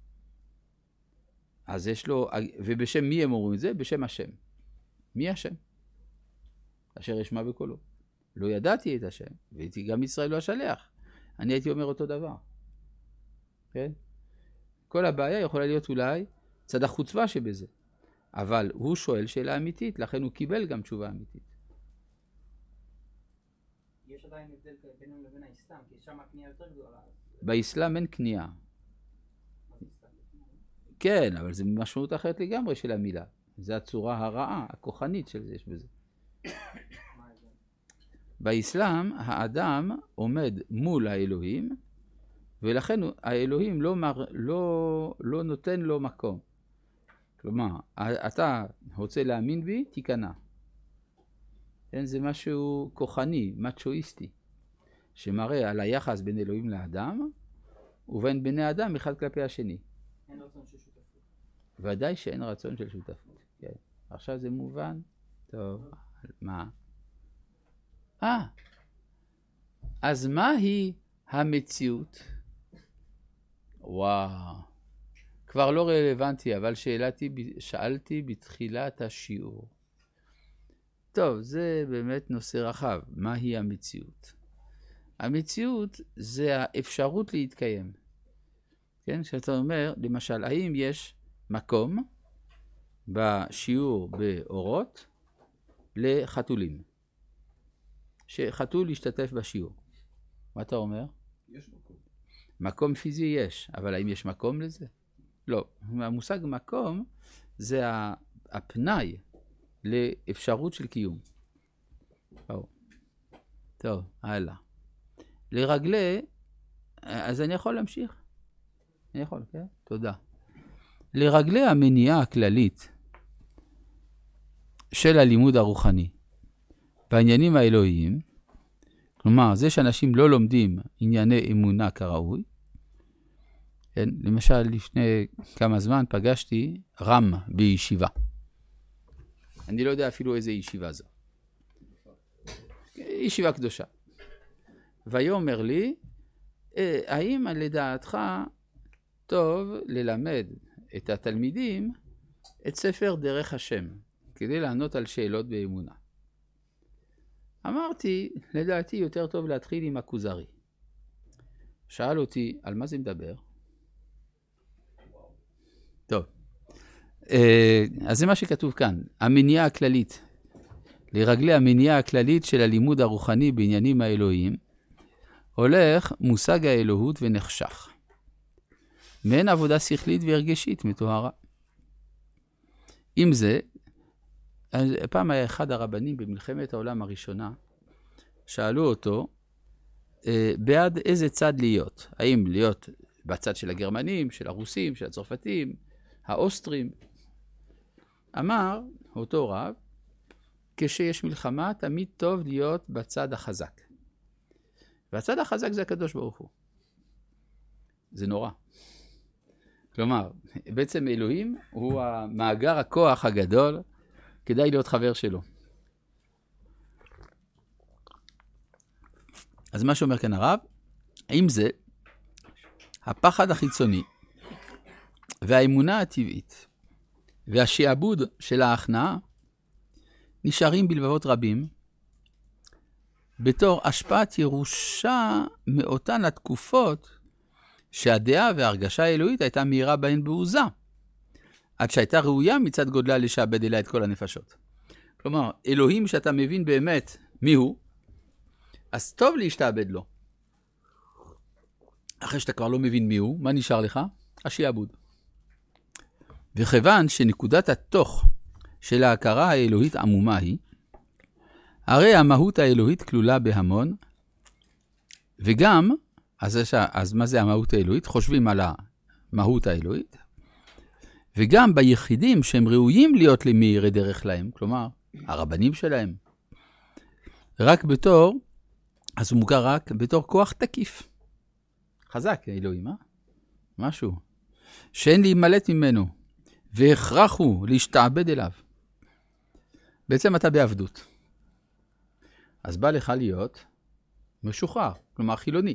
אז יש לו, ובשם מי הם אומרים את זה? בשם השם. מי השם? אשר ישמע בקולו. לא ידעתי את השם, והייתי גם ישראל לא השלח. אני הייתי אומר אותו דבר. כן? כל הבעיה יכולה להיות אולי צד החוצבה שבזה. אבל הוא שואל שאלה אמיתית, לכן הוא קיבל גם תשובה אמיתית. יש עדיין הבדל בינינו לבין האסלאם, כי שם הקנייה יותר גדולה. באסלאם אין קנייה. כן, אבל זה משמעות אחרת לגמרי של המילה. זה הצורה הרעה, הכוחנית של זה יש בזה. באסלאם האדם עומד מול האלוהים, ולכן האלוהים לא נותן לו מקום. כלומר, אתה רוצה להאמין בי, תיכנע. זה משהו כוחני, מצ'ואיסטי, שמראה על היחס בין אלוהים לאדם, ובין בני אדם אחד כלפי השני. אין רצון של שותפות. ודאי שאין רצון של שותפות. כן. עכשיו זה מובן? טוב, מה? אז מהי המציאות? וואו. כבר לא רלוונטי, אבל שאלתי בתחילת השיעור. טוב, זה באמת נושא רחב. מהי המציאות? המציאות זה האפשרות להתקיים. כן? שאתה אומר, למשל, האם יש מקום בשיעור באורות לחתולים? שחתול ישתתף בשיעור. מה אתה אומר? יש מקום. מקום פיזי יש, אבל האם יש מקום לזה? לא. המושג מקום זה הפנאי לאפשרות של קיום. טוב, הלאה. לרגלי, אז אני יכול להמשיך? אני יכול, כן? תודה. לרגלי המניעה הכללית של הלימוד הרוחני בעניינים האלוהיים, כלומר, זה שאנשים לא לומדים ענייני אמונה כראוי, כן? למשל, לפני כמה זמן פגשתי רם בישיבה. אני לא יודע אפילו איזה ישיבה זו. ישיבה קדושה. ויאמר לי, האם לדעתך טוב ללמד את התלמידים את ספר דרך השם, כדי לענות על שאלות באמונה? אמרתי, לדעתי יותר טוב להתחיל עם הכוזרי. שאל אותי, על מה זה מדבר? טוב. אז זה מה שכתוב כאן, המניעה הכללית. לרגלי המניעה הכללית של הלימוד הרוחני בעניינים האלוהיים, הולך מושג האלוהות ונחשך. מעין עבודה שכלית והרגשית מתוארה. עם זה, אז פעם היה אחד הרבנים במלחמת העולם הראשונה, שאלו אותו, בעד איזה צד להיות? האם להיות בצד של הגרמנים, של הרוסים, של הצרפתים, האוסטרים? אמר אותו רב, כשיש מלחמה תמיד טוב להיות בצד החזק. והצד החזק זה הקדוש ברוך הוא. זה נורא. כלומר, בעצם אלוהים הוא המאגר הכוח הגדול, כדאי להיות חבר שלו. אז מה שאומר כאן הרב, עם זה, הפחד החיצוני והאמונה הטבעית והשעבוד של ההכנעה נשארים בלבבות רבים בתור השפעת ירושה מאותן התקופות שהדעה וההרגשה האלוהית הייתה מהירה בהן בעוזה, עד שהייתה ראויה מצד גודלה לשעבד אליה את כל הנפשות. כלומר, אלוהים שאתה מבין באמת מי הוא, אז טוב להשתעבד לו. אחרי שאתה כבר לא מבין מי הוא, מה נשאר לך? השעבוד. וכיוון שנקודת התוך של ההכרה האלוהית עמומה היא, הרי המהות האלוהית כלולה בהמון, וגם, אז מה זה המהות האלוהית? חושבים על המהות האלוהית, וגם ביחידים שהם ראויים להיות למאירי דרך להם, כלומר, הרבנים שלהם, רק בתור, אז הוא מוכר רק בתור כוח תקיף. חזק, אלוהים, משהו. שאין להימלט ממנו, והכרחו להשתעבד אליו. בעצם אתה בעבדות. אז בא לך להיות משוחרר, כלומר חילוני.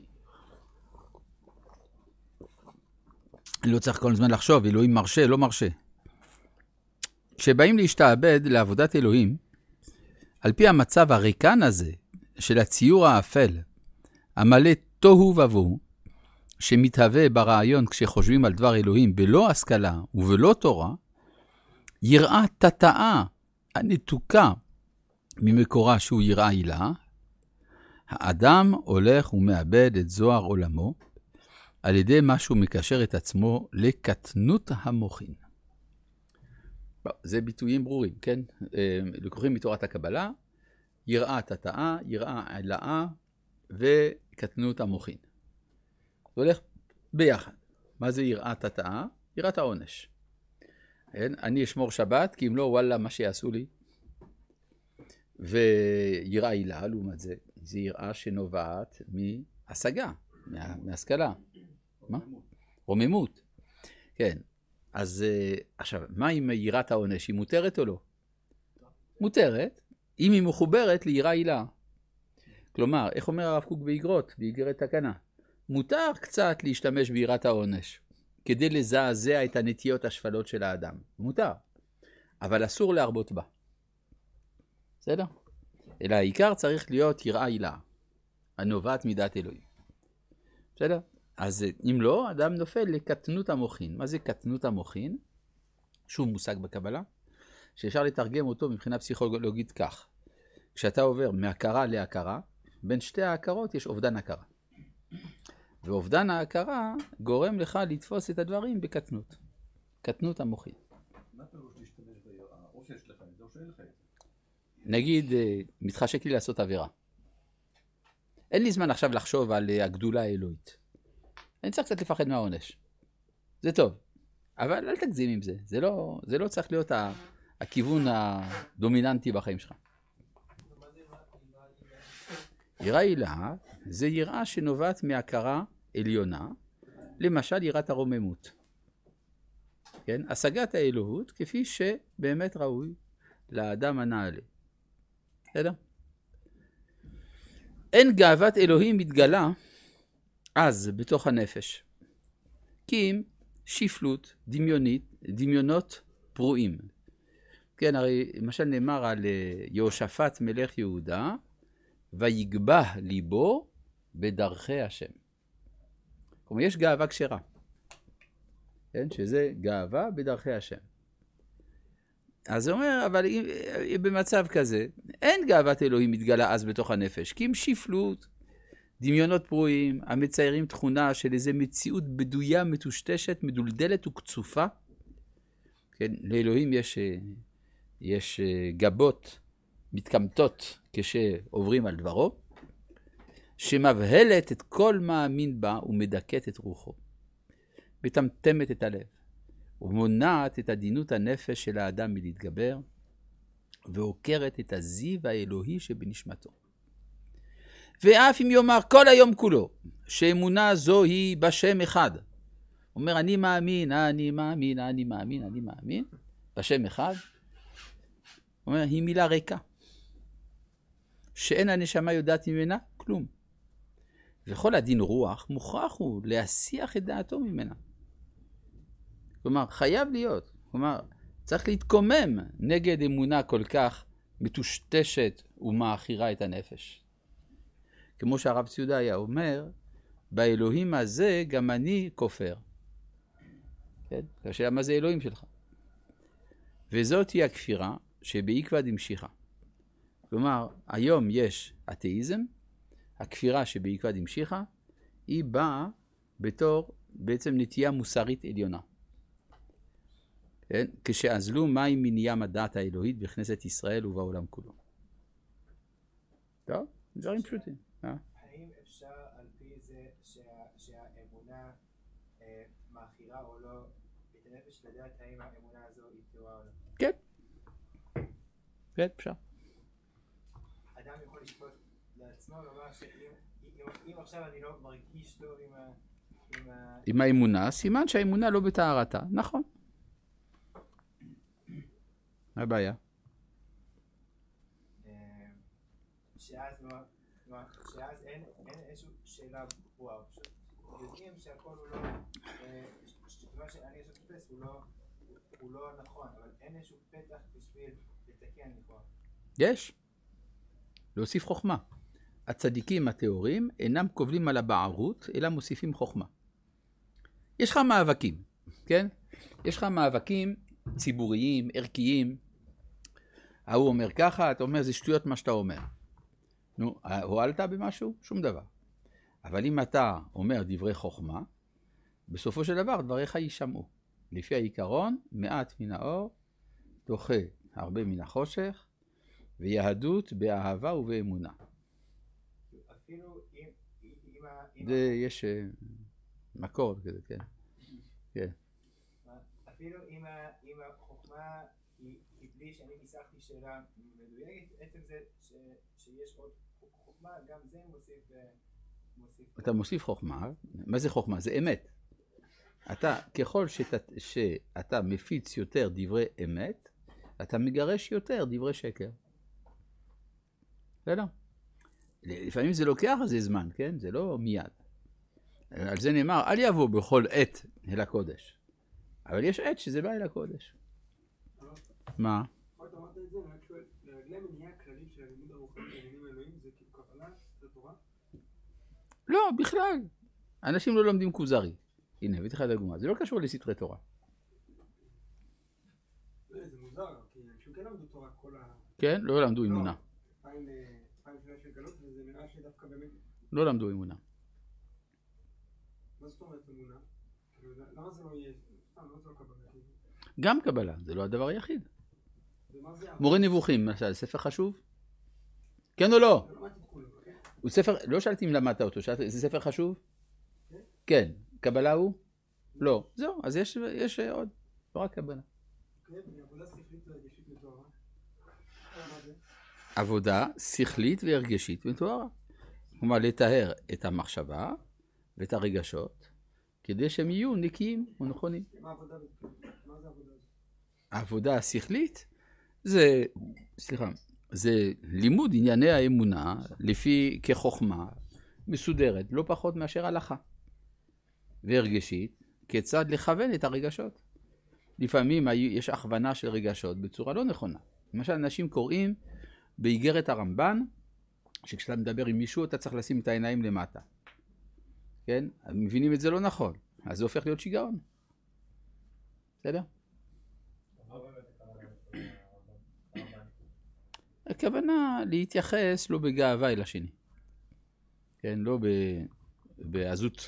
לא צריך כל הזמן לחשוב, אלוהים מרשה, לא מרשה. כשבאים להשתעבד לעבודת אלוהים, על פי המצב הריקן הזה, של הציור האפל, המלא תוהו ובוהו, שמתהווה ברעיון כשחושבים על דבר אלוהים בלא השכלה ובלא תורה, יראה תתאה הנתוקה ממקורה שהוא יראה הילה, האדם הולך ומאבד את זוהר עולמו, על ידי מה שהוא מקשר את עצמו לקטנות המוחין. זה ביטויים ברורים, כן? לקוחים מתורת הקבלה, יראה תתאה, יראה עילאה וקטנות המוחין. זה הולך ביחד. מה זה יראה תתאה? יראת העונש. אני אשמור שבת, כי אם לא, וואלה, מה שיעשו לי. ויראה עילה, לעומת זה, זה יראה שנובעת מהשגה, מהשכלה. מה? רוממות. כן. אז עכשיו, מה עם יראת העונש? היא מותרת או לא? מותרת, אם היא מחוברת ליראה עילה. כלומר, איך אומר הרב קוק באיגרות, באיגרת תקנה? מותר קצת להשתמש ביראת העונש, כדי לזעזע את הנטיות השפלות של האדם. מותר. אבל אסור להרבות בה. בסדר? אלא העיקר צריך להיות יראה עילה, הנובעת מדעת אלוהים. בסדר? אז אם לא, אדם נופל לקטנות המוחין. מה זה קטנות המוחין? שוב מושג בקבלה, שאפשר לתרגם אותו מבחינה פסיכולוגית כך. כשאתה עובר מהכרה להכרה, בין שתי ההכרות יש אובדן הכרה. ואובדן ההכרה גורם לך לתפוס את הדברים בקטנות. קטנות המוחין. מה פירוש להשתמש ביראה? או שיש לך את זה או שאין לך את זה? נגיד, מתחשק לי לעשות עבירה. אין לי זמן עכשיו לחשוב על הגדולה האלוהית. אני צריך קצת לפחד מהעונש. זה טוב. אבל אל תגזים עם זה. זה לא צריך להיות הכיוון הדומיננטי בחיים שלך. יראה עילה זה יראה שנובעת מהכרה עליונה, למשל יראת הרוממות. כן? השגת האלוהות כפי שבאמת ראוי לאדם הנעלה. בסדר? אין גאוות אלוהים מתגלה אז בתוך הנפש. כי אם שפלות דמיונות פרועים. כן, הרי למשל נאמר על יהושפט מלך יהודה, ויגבה ליבו בדרכי השם. כלומר, יש גאווה כשרה. כן? שזה גאווה בדרכי השם. אז הוא אומר, אבל במצב כזה, אין גאוות אלוהים מתגלה אז בתוך הנפש, כי אם שפלות, דמיונות פרועים, המציירים תכונה של איזו מציאות בדויה, מטושטשת, מדולדלת וקצופה. כן? לאלוהים יש גבות מתקמטות כשעוברים על דברו, שמבהלת את כל מאמין בה ומדכאת את רוחו, מטמטמת את הלב, ומונעת את עדינות הנפש של האדם מלהתגבר, ועוקרת את הזיו האלוהי שבנשמתו. ואף אם יאמר כל היום כולו, שאמונה זו היא בשם אחד, אומר אני מאמין, אני מאמין, אני מאמין, אני מאמין, בשם אחד, אומר היא מילה ריקה, שאין הנשמה יודעת ממנה כלום. וכל הדין רוח מוכרח הוא להסיח את דעתו ממנה. כלומר, חייב להיות. כלומר, צריך להתקומם נגד אמונה כל כך מטושטשת ומאכירה את הנפש. כמו שהרב ציודה היה אומר, באלוהים הזה גם אני כופר. כן? השאלה מה זה אלוהים שלך? וזאת היא הכפירה שבעקבא דמשיחא. כלומר, היום יש אתאיזם, הכפירה שבעקבא דמשיחא, היא באה בתור בעצם נטייה מוסרית עליונה. כן? כשאזלו מים מנים הדעת האלוהית בכנסת ישראל ובעולם כולו. טוב, דברים פשוטים. האם אפשר על פי זה שהאמונה מאכירה או לא את הנפש לדעת האם האמונה הזו היא טהורה או לא? כן. כן, אפשר. אדם יכול לשפוט לעצמו לומר שאם עכשיו אני לא מרגיש טוב עם האמונה, סימן שהאמונה לא בטהרתה. נכון. מה הבעיה? שאז אין איזושהי שאלה ברורה, פשוט יודעים שהכל הוא לא, שמה שאני עכשיו תופס הוא לא נכון, אבל אין איזשהו פתח בשביל לתקן לכאורה. יש. להוסיף חוכמה. הצדיקים הטהורים אינם קובלים על הבערות, אלא מוסיפים חוכמה. יש לך מאבקים, כן? יש לך מאבקים ציבוריים, ערכיים. ההוא אומר ככה, אתה אומר, זה שטויות מה שאתה אומר. נו, הועלת במשהו? שום דבר. אבל אם אתה אומר דברי חוכמה, בסופו של דבר דבריך יישמעו. לפי העיקרון, מעט מן האור, דוחה הרבה מן החושך, ויהדות באהבה ובאמונה. אפילו זה יש מקור כזה, כן. כן. אפילו אם החוכמה היא בלי שאני ניסחתי שאלה מדויקת, עצם זה שיש עוד חוכמה, גם זה מוסיף. אתה מוסיף חוכמה. מה זה חוכמה? זה אמת. אתה, ככל שאתה מפיץ יותר דברי אמת, אתה מגרש יותר דברי שקר. לא. לפעמים זה לוקח על זה זמן, כן? זה לא מיד. על זה נאמר, אל יבוא בכל עת אל הקודש. אבל יש עת שזה בא אל הקודש. מה? אתה אמרת את זה, אני רק שואל, לרגלי המניעה הכללית של הלימוד הרוחני בעניינים האלוהים, זה כאילו קבלה, זה תורה? לא, בכלל. אנשים לא לומדים כוזרי. הנה, הבאתי לך דוגמה. זה לא קשור לסתרי תורה. זה מוזר, כי אנשים כן למדו תורה כל ה... כן? לא למדו אמונה. 2000 שנה של גלות, וזה נראה שדווקא באמת... לא למדו אמונה. מה זאת אומרת אמונה? למה זה לא יהיה... למה זה לא קבלה? גם קבלה, זה לא הדבר היחיד. ומה זה... מורה נבוכים, למשל, ספר חשוב? כן או לא? לא למדתי את כולם, כן? הוא ספר, לא שאלתי אם למדת אותו, שאלתי, זה ספר חשוב? כן. קבלה הוא? לא. זהו, אז יש עוד, לא רק קבלה. כן, עבודה שכלית והרגשית מתוארה. עבודה שכלית והרגשית מתוארה. כלומר, לטהר את המחשבה ואת הרגשות, כדי שהם יהיו נקיים ונכונים. מה העבודה? מה זה העבודה? העבודה השכלית זה, זה לימוד ענייני האמונה לפי כחוכמה מסודרת, לא פחות מאשר הלכה. והרגשית, כיצד לכוון את הרגשות. לפעמים יש הכוונה של רגשות בצורה לא נכונה. למשל, אנשים קוראים באיגרת הרמב"ן, שכשאתה מדבר עם מישהו, אתה צריך לשים את העיניים למטה. כן? מבינים את זה לא נכון. אז זה הופך להיות שיגעון. בסדר? הכוונה להתייחס לא בגאווה אל השני. כן? לא בעזות.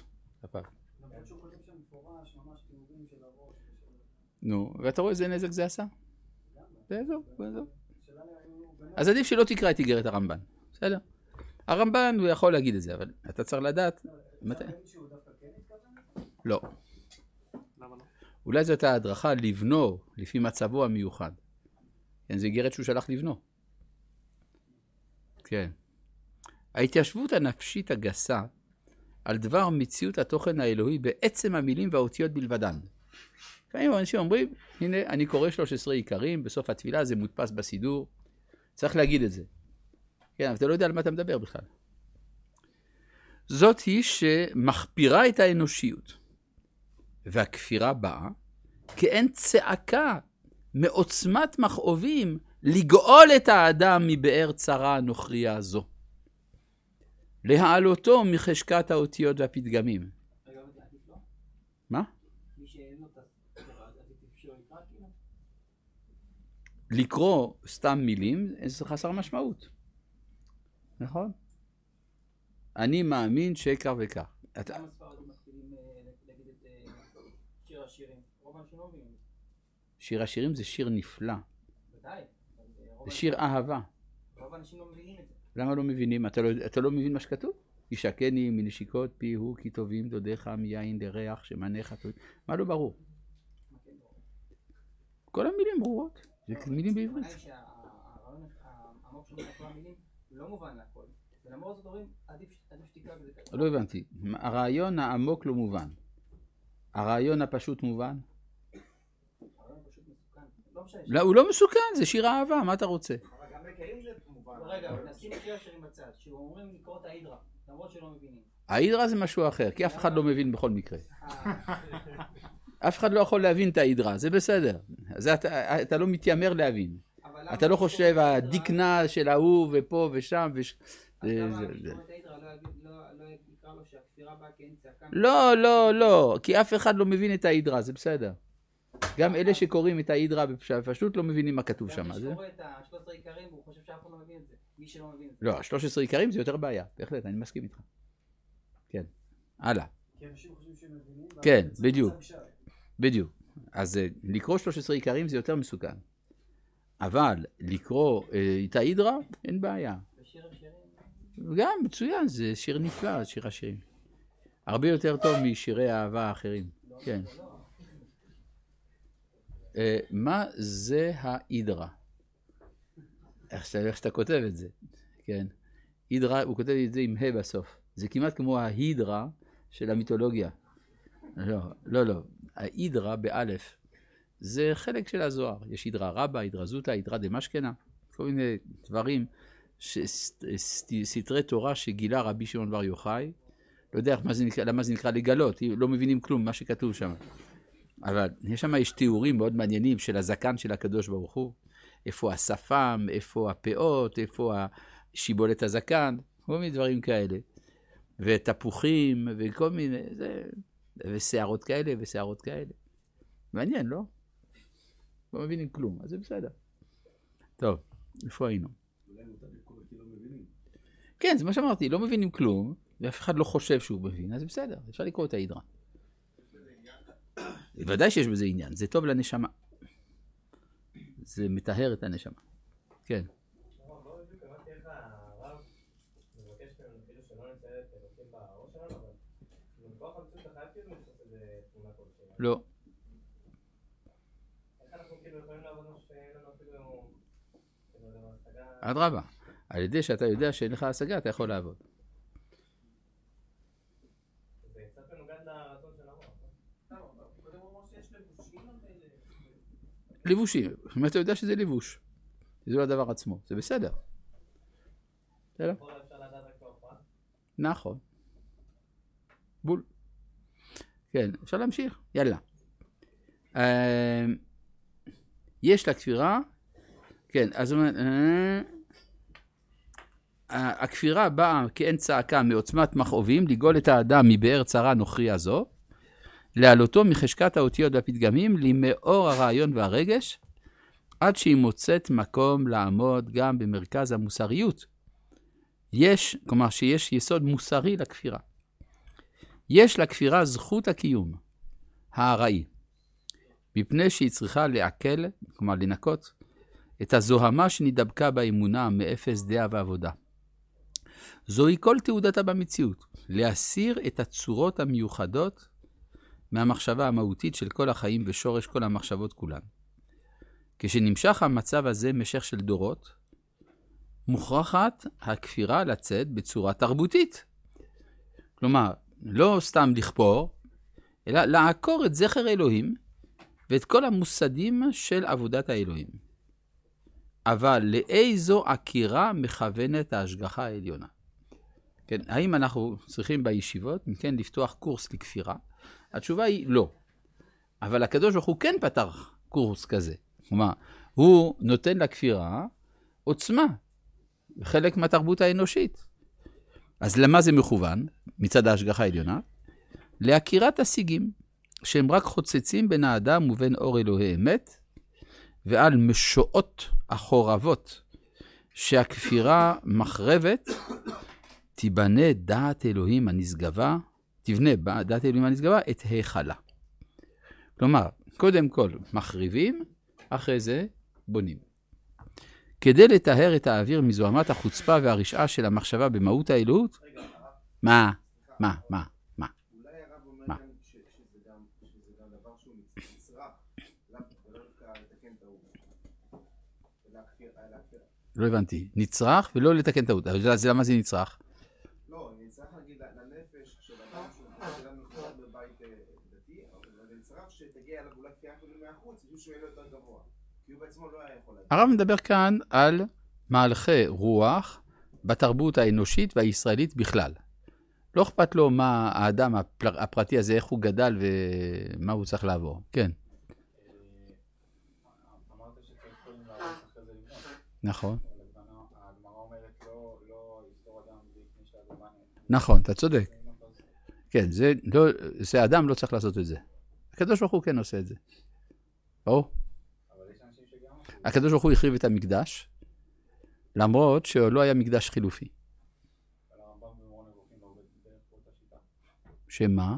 נו, ואתה רואה איזה נזק זה עשה? וזהו. אז עדיף שלא תקרא את איגרת הרמב"ן, בסדר? הרמב"ן הוא יכול להגיד את זה, אבל אתה צריך לדעת מתי. לא. אולי זאת ההדרכה לבנו לפי מצבו המיוחד. כן, זה איגרת שהוא שלח לבנו. כן. ההתיישבות הנפשית הגסה על דבר מציאות התוכן האלוהי בעצם המילים והאותיות בלבדן. לפעמים אנשים אומרים, הנה אני קורא 13 עיקרים, בסוף התפילה זה מודפס בסידור, צריך להגיד את זה. כן, אבל אתה לא יודע על מה אתה מדבר בכלל. זאת היא שמכפירה את האנושיות, והכפירה באה כאין צעקה מעוצמת מכאובים לגאול את האדם מבאר צרה הנוכריה זו. להעלותו מחשקת האותיות והפתגמים. מה? לקרוא סתם מילים זה חסר משמעות. נכון? אני מאמין שכך וכך. כמה ספרדים מתחילים להגיד את שיר השירים? רוב האנשים לא מבינים. שיר השירים זה שיר נפלא. ודאי. זה שיר אהבה. רוב האנשים לא מבינים את זה. למה לא מבינים? אתה לא מבין מה שכתוב? ישקני מנשיקות פיהו כי טובים דודיך מיין לריח שמניך טובים. מה לא ברור? כל המילים ברורות. זה מילים בעברית. הרעיון העמוק של כל המילים לא מובן לכל. ולמרות זאת אומרים, עדיף שתיקה וזה ככה. לא הבנתי. הרעיון העמוק לא מובן. הרעיון הפשוט מובן? הרעיון פשוט מסוכן. לא משנה. לא, הוא לא מסוכן, זה שיר אהבה, מה אתה רוצה? אבל גם בקרים זה מובן. רגע, נשים את שיר השירים בצד, שאומרים לקרוא את ההידרה, למרות שלא מבינים. ההידרה זה משהו אחר, כי אף אחד לא מבין בכל מקרה. אף אחד לא יכול להבין את ההידרה, זה בסדר. אז אתה לא מתיימר להבין. אתה לא חושב, הדיקנה של ההוא ופה ושם אז למה לשמוע את ההידרה לא יקרא לו שהכפירה באה כאין צעקה? לא, כי אף אחד לא מבין את ההידרה, זה בסדר. גם אלה שקוראים את ההידרה פשוט לא מבינים מה כתוב שם. מי שקורא את ה-13 עיקרים והוא חושב שאף אחד לא מבין את זה. מי שלא מבין את זה. לא, 13 עיקרים זה יותר בעיה. בהחלט, אני מסכים איתך. כן, הלאה. כי אנשים חושבים שהם מבינים. כן, בדיוק. אז לקרוא 13 עיקרים זה יותר מסוכן. אבל לקרוא את ההידרה, אין בעיה. בשיר השירים? גם, מצוין, זה שיר נפלא, שיר השירים. הרבה יותר טוב משירי האהבה האחרים. כן. מה זה ההידרה? איך שאתה כותב את זה, כן. הידרה, הוא כותב את זה עם ה' בסוף. זה כמעט כמו ההידרה של המיתולוגיה. לא. ההידרה באלף, זה חלק של הזוהר. יש הידרה רבה, הידרה זוטה, הידרה דמשכנה. כל מיני דברים, סתרי תורה שגילה רבי שמעון בר יוחאי. לא יודע למה זה נקרא לגלות, לא מבינים כלום מה שכתוב שם. אבל יש תיאורים מאוד מעניינים של הזקן של הקדוש ברוך הוא. איפה השפם, איפה הפאות, איפה שיבולת הזקן, כל מיני דברים כאלה. ותפוחים, וכל מיני, ושערות כאלה ושערות כאלה. מעניין, לא? לא מבינים כלום, אז זה בסדר. טוב, איפה היינו? אולי מותר לקרוא כי לא מבינים. כן, זה מה שאמרתי, לא מבינים כלום, ואף אחד לא חושב שהוא מבין, אז זה בסדר, אפשר לקרוא את ההידרה. ודאי שיש בזה עניין, זה טוב לנשמה. זה מטהר את הנשמה. כן. לא בדיוק הבנתי איך הרב מבקש ממנו כאילו שלא נצייר את אלוקים בראש שלנו, אבל מכוח המציאות אתה חייב כאילו לעשות איזה תמונה כלשהי. לא. איך אנחנו כאילו יכולים לעבוד משהו שאין לנו אפילו השגה? אדרבה. על ידי שאתה יודע שאין לך השגה, אתה יכול לעבוד. זה קצת מנוגד לרצון של הרב. קודם הוא אומר שיש לבושים כאלה. לבושים. אם אתה יודע שזה לבוש. זה לא הדבר עצמו. זה בסדר. בסדר? אפשר לדעת רק בהופעה? נכון. בול. כן, אפשר להמשיך. יאללה. יש לה כפירה. כן, אז הוא אומר, הכפירה באה כאין צעקה מעוצמת מכאובים, לגאול את האדם מבאר צרה נוכריה זו, להעלותו מחשקת האותיות והפתגמים, למאור הרעיון והרגש, עד שהיא מוצאת מקום לעמוד גם במרכז המוסריות. כלומר שיש יסוד מוסרי לכפירה. יש לכפירה זכות הקיום, הארעי, מפני שהיא צריכה לעכל, כלומר לנקות, את הזוהמה שנדבקה באמונה מאפס דעה ועבודה. זוהי כל תעודתה במציאות, להסיר את הצורות המיוחדות מהמחשבה המהותית של כל החיים ושורש כל המחשבות כולן. כשנמשך המצב הזה משך של דורות, מוכרחת הכפירה לצאת בצורה תרבותית. כלומר, לא סתם לכפור, אלא לעקור את זכר אלוהים ואת כל המוסדים של עבודת האלוהים. אבל לאיזו עקירה מכוונת ההשגחה העליונה? כן, האם אנחנו צריכים בישיבות, כן, לפתוח קורס לכפירה? התשובה היא לא. אבל הקדוש ברוך הוא כן פתח קורס כזה. כלומר, הוא נותן לכפירה עוצמה, חלק מהתרבות האנושית. אז למה זה מכוון, מצד ההשגחה העליונה? להכירת השיגים, שהם רק חוצצים בין האדם ובין אור אלוהי אמת, ועל משואות החורבות שהכפירה מחרבת, תבנה דעת אלוהים הנשגבה, דעת אלוהים הנשגבה את היכלה. כלומר, קודם כל מחריבים, אחרי זה בונים. כדי לטהר את האוויר מזוהמת החוצפה והרשעה של המחשבה במהות האלוהות? מה? אולי הרב אומר גם שזה גם דבר שהוא מצרך, ולא דווקא לתקן טעות. לא הבנתי. נצרך ולא לתקן טעות. אז למה זה נצרך? לא, נצרך נגיד לנפש של אדם שהוא נולד בבית דתי, אבל נצרך שתגיע אליו אולי כפייה אפילו מהחוץ, שהוא יהיה לו יותר גבוה. כי הוא בעצמו לא היה יכול להגיד. הרב מדבר כאן על מהלכי רוח בתרבות האנושית והישראלית בכלל. לא אכפת לו מה האדם הפרטי הזה, איך הוא גדל ומה הוא צריך לעבור. כן. אמרת שצריך קודם להרוס אחרי זה לבנות. נכון. הגמרא אומרת לא יסתור אדם לפני שהאדמה נהיית. נכון, אתה צודק. כן, זה אדם לא צריך לעשות את זה. הקדוש ברוך הוא כן עושה את זה. ברור? הקדוש ברוך הוא החריב את המקדש, למרות שלא היה מקדש חילופי. שמה?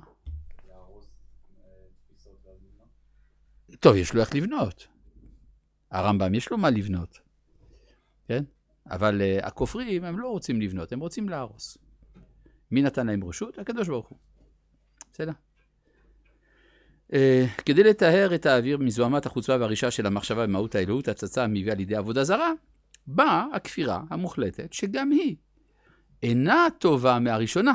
טוב, יש לו איך לבנות. הרמב"ם יש לו מה לבנות. כן? אבל הכופרים הם לא רוצים לבנות, הם רוצים להרוס. מי נתן להם רשות? הקדוש ברוך הוא. בסדר? כדי לטהר את האוויר מזוהמת החוצפה והרישה של המחשבה במהות האלוהות, הצצה המביאה לידי עבודה זרה, באה הכפירה המוחלטת, שגם היא אינה טובה מהראשונה,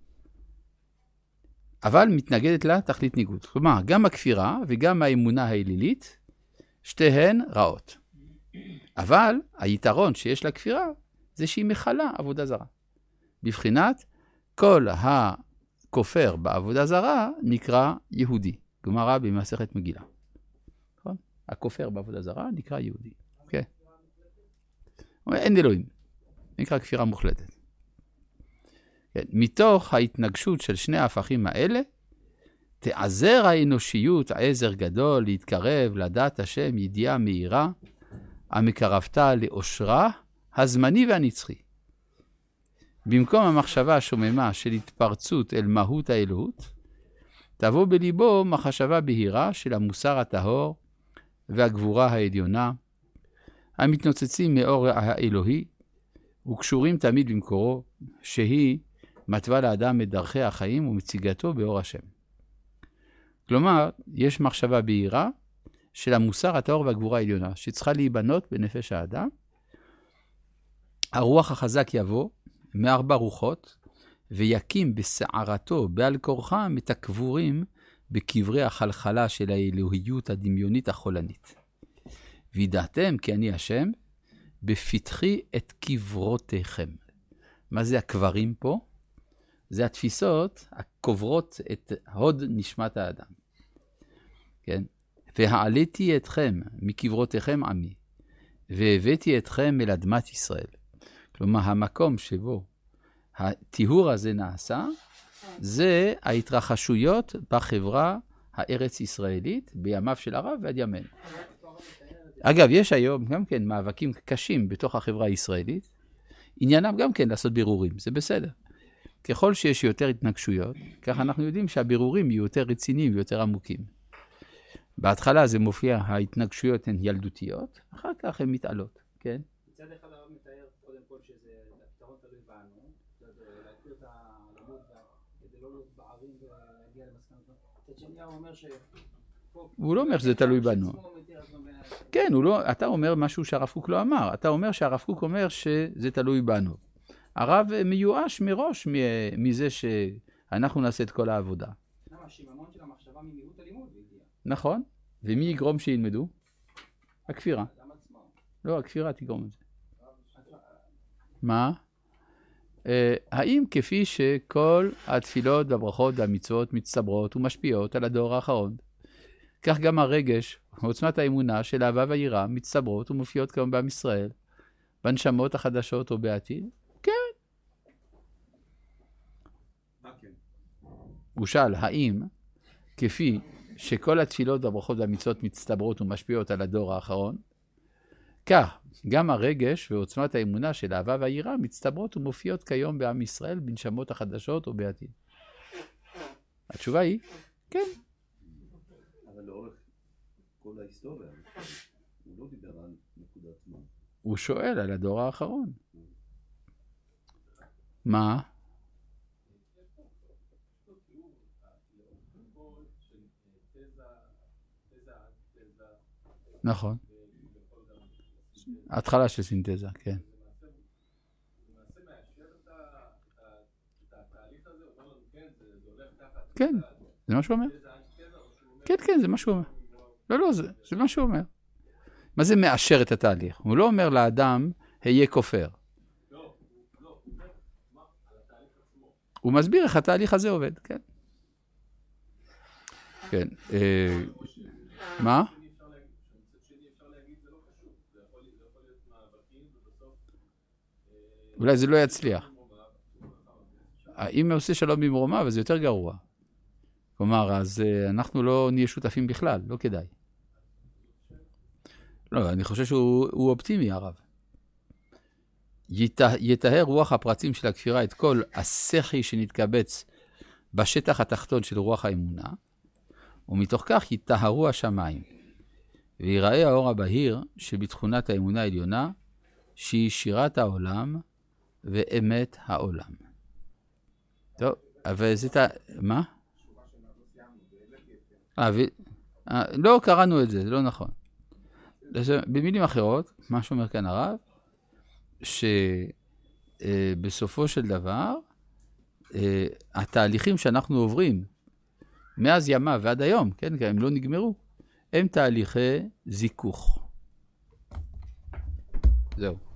אבל מתנגדת לה תכלית ניגוד. כלומר, גם הכפירה וגם האמונה האלילית, שתיהן רעות. אבל היתרון שיש לכפירה, זה שהיא מכלה עבודה זרה. בבחינת, כל הכופר בעבודה זרה נקרא יהודי. גמרא במסכת מגילה. נכון? הכופר בעבודה זרה נקרא יהודי. כן. אין אלוהים. נקרא כפירה מוחלטת. כן. מתוך ההתנגשות של שני ההפכים האלה, תעזר האנושיות עזר גדול להתקרב לדעת השם ידיעה מהירה, המקרבתה לאושרה, הזמני והנצחי. במקום המחשבה השוממה של התפרצות אל מהות האלוהות, תבוא בליבו מחשבה בהירה של המוסר הטהור והגבורה העליונה, המתנוצצים מאור האלוהי וקשורים תמיד במקורו, שהיא מתווה לאדם את דרכי החיים ומציגתו באור השם. כלומר, יש מחשבה בהירה של המוסר הטהור והגבורה העליונה, שצריכה להיבנות בנפש האדם. הרוח החזק יבוא מארבע רוחות, ויקים בסערתו בעל כורחם את הקבורים בקברי החלחלה של האלוהיות הדמיונית החולנית. וידעתם כי אני השם, בפתחי את קברותיכם. מה זה הקברים פה? זה התפיסות הקוברות את הוד נשמת האדם. כן? והעליתי אתכם מקברותיכם עמי, והבאתי אתכם אל אדמת ישראל. כלומר, המקום שבו הטיהור הזה נעשה, זה ההתרחשויות בחברה הארץ ישראלית, בימיו של הרב ועד ימינו. אגב, יש היום גם כן מאבקים קשים בתוך החברה הישראלית, עניינם גם כן לעשות בירורים, זה בסדר. ככל שיש יותר התנגשויות, כך אנחנו יודעים שהבירורים יהיו יותר רציניים ויותר עמוקים. בהתחלה זה מופיע, ההתנגשויות הן ילדותיות, אחר כך הן מתעלות, כן? מצד אחד הרב מתאר קודם כל שזה הפתרון תלוי בנו, להכיר את הלימוד כדי לא להיות בערים ולהגיע למסקנות. מצד שני הוא אומר הוא לא אומר שזה תלוי בנו. כן, אתה אומר משהו שהרב קוק לא אמר. אתה אומר שהרב קוק אומר שזה תלוי בנו. הרב מיואש מראש מזה שאנחנו נעשה את כל העבודה. למה השיממון של המחשבה ממיעוט הלימוד הגיע? נכון. ומי יגרום שילמדו? הכפירה. לא, הכפירה תגרום את זה. מה? האם כפי שכל התפילות והברכות והמצוות מצטברות ומשפיעות על הדור האחרון, כך גם הרגש, עוצמת האמונה של אהבה ויראה מצטברות ומופיעות כיום בעם ישראל, בנשמות החדשות או בעתיד? כן. הוא שאל, האם כפי שכל התפילות והברכות והמצוות מצטברות ומשפיעות על הדור האחרון, כך גם הרגש ועוצמת האמונה של אהבה ויראה מצטברות ומופיעות כיום בעם ישראל, בנשמות החדשות או בעתיד? התשובה היא, כן. אבל לאורך כל ההיסטוריה, הוא לא דיבר על נקודת זמן. הוא שואל על הדור האחרון. מה? נכון. התחלה של סינתזה, כן. כן, זה מה שהוא אומר. כן, כן, זה מה שהוא אומר. לא, זה מה שהוא אומר. מה זה מאשר את התהליך? הוא לא אומר לאדם, היה כופר. הוא מסביר איך התהליך הזה עובד, כן. כן. מה? אולי זה לא יצליח. אם עושה שלום במרומיו, אז זה יותר גרוע. כלומר, אז אנחנו לא נהיה שותפים בכלל, לא כדאי. לא, אני חושב שהוא אופטימי, הרב. יטהר רוח הפרצים של הכפירה את כל השכי שנתקבץ בשטח התחתון של רוח האמונה, ומתוך כך יטהרו השמיים, ויראה האור הבהיר שבתכונת האמונה העליונה, שהיא שירת העולם ואמת העולם. טוב, אבל זה מה? לא קראנו את זה, זה לא נכון. במילים אחרות, מה שאומר כאן הרב, שבסופו של דבר, התהליכים שאנחנו עוברים, מאז ימיו ועד היום, כן, כי הם לא נגמרו, הם תהליכי זיכוך. זהו.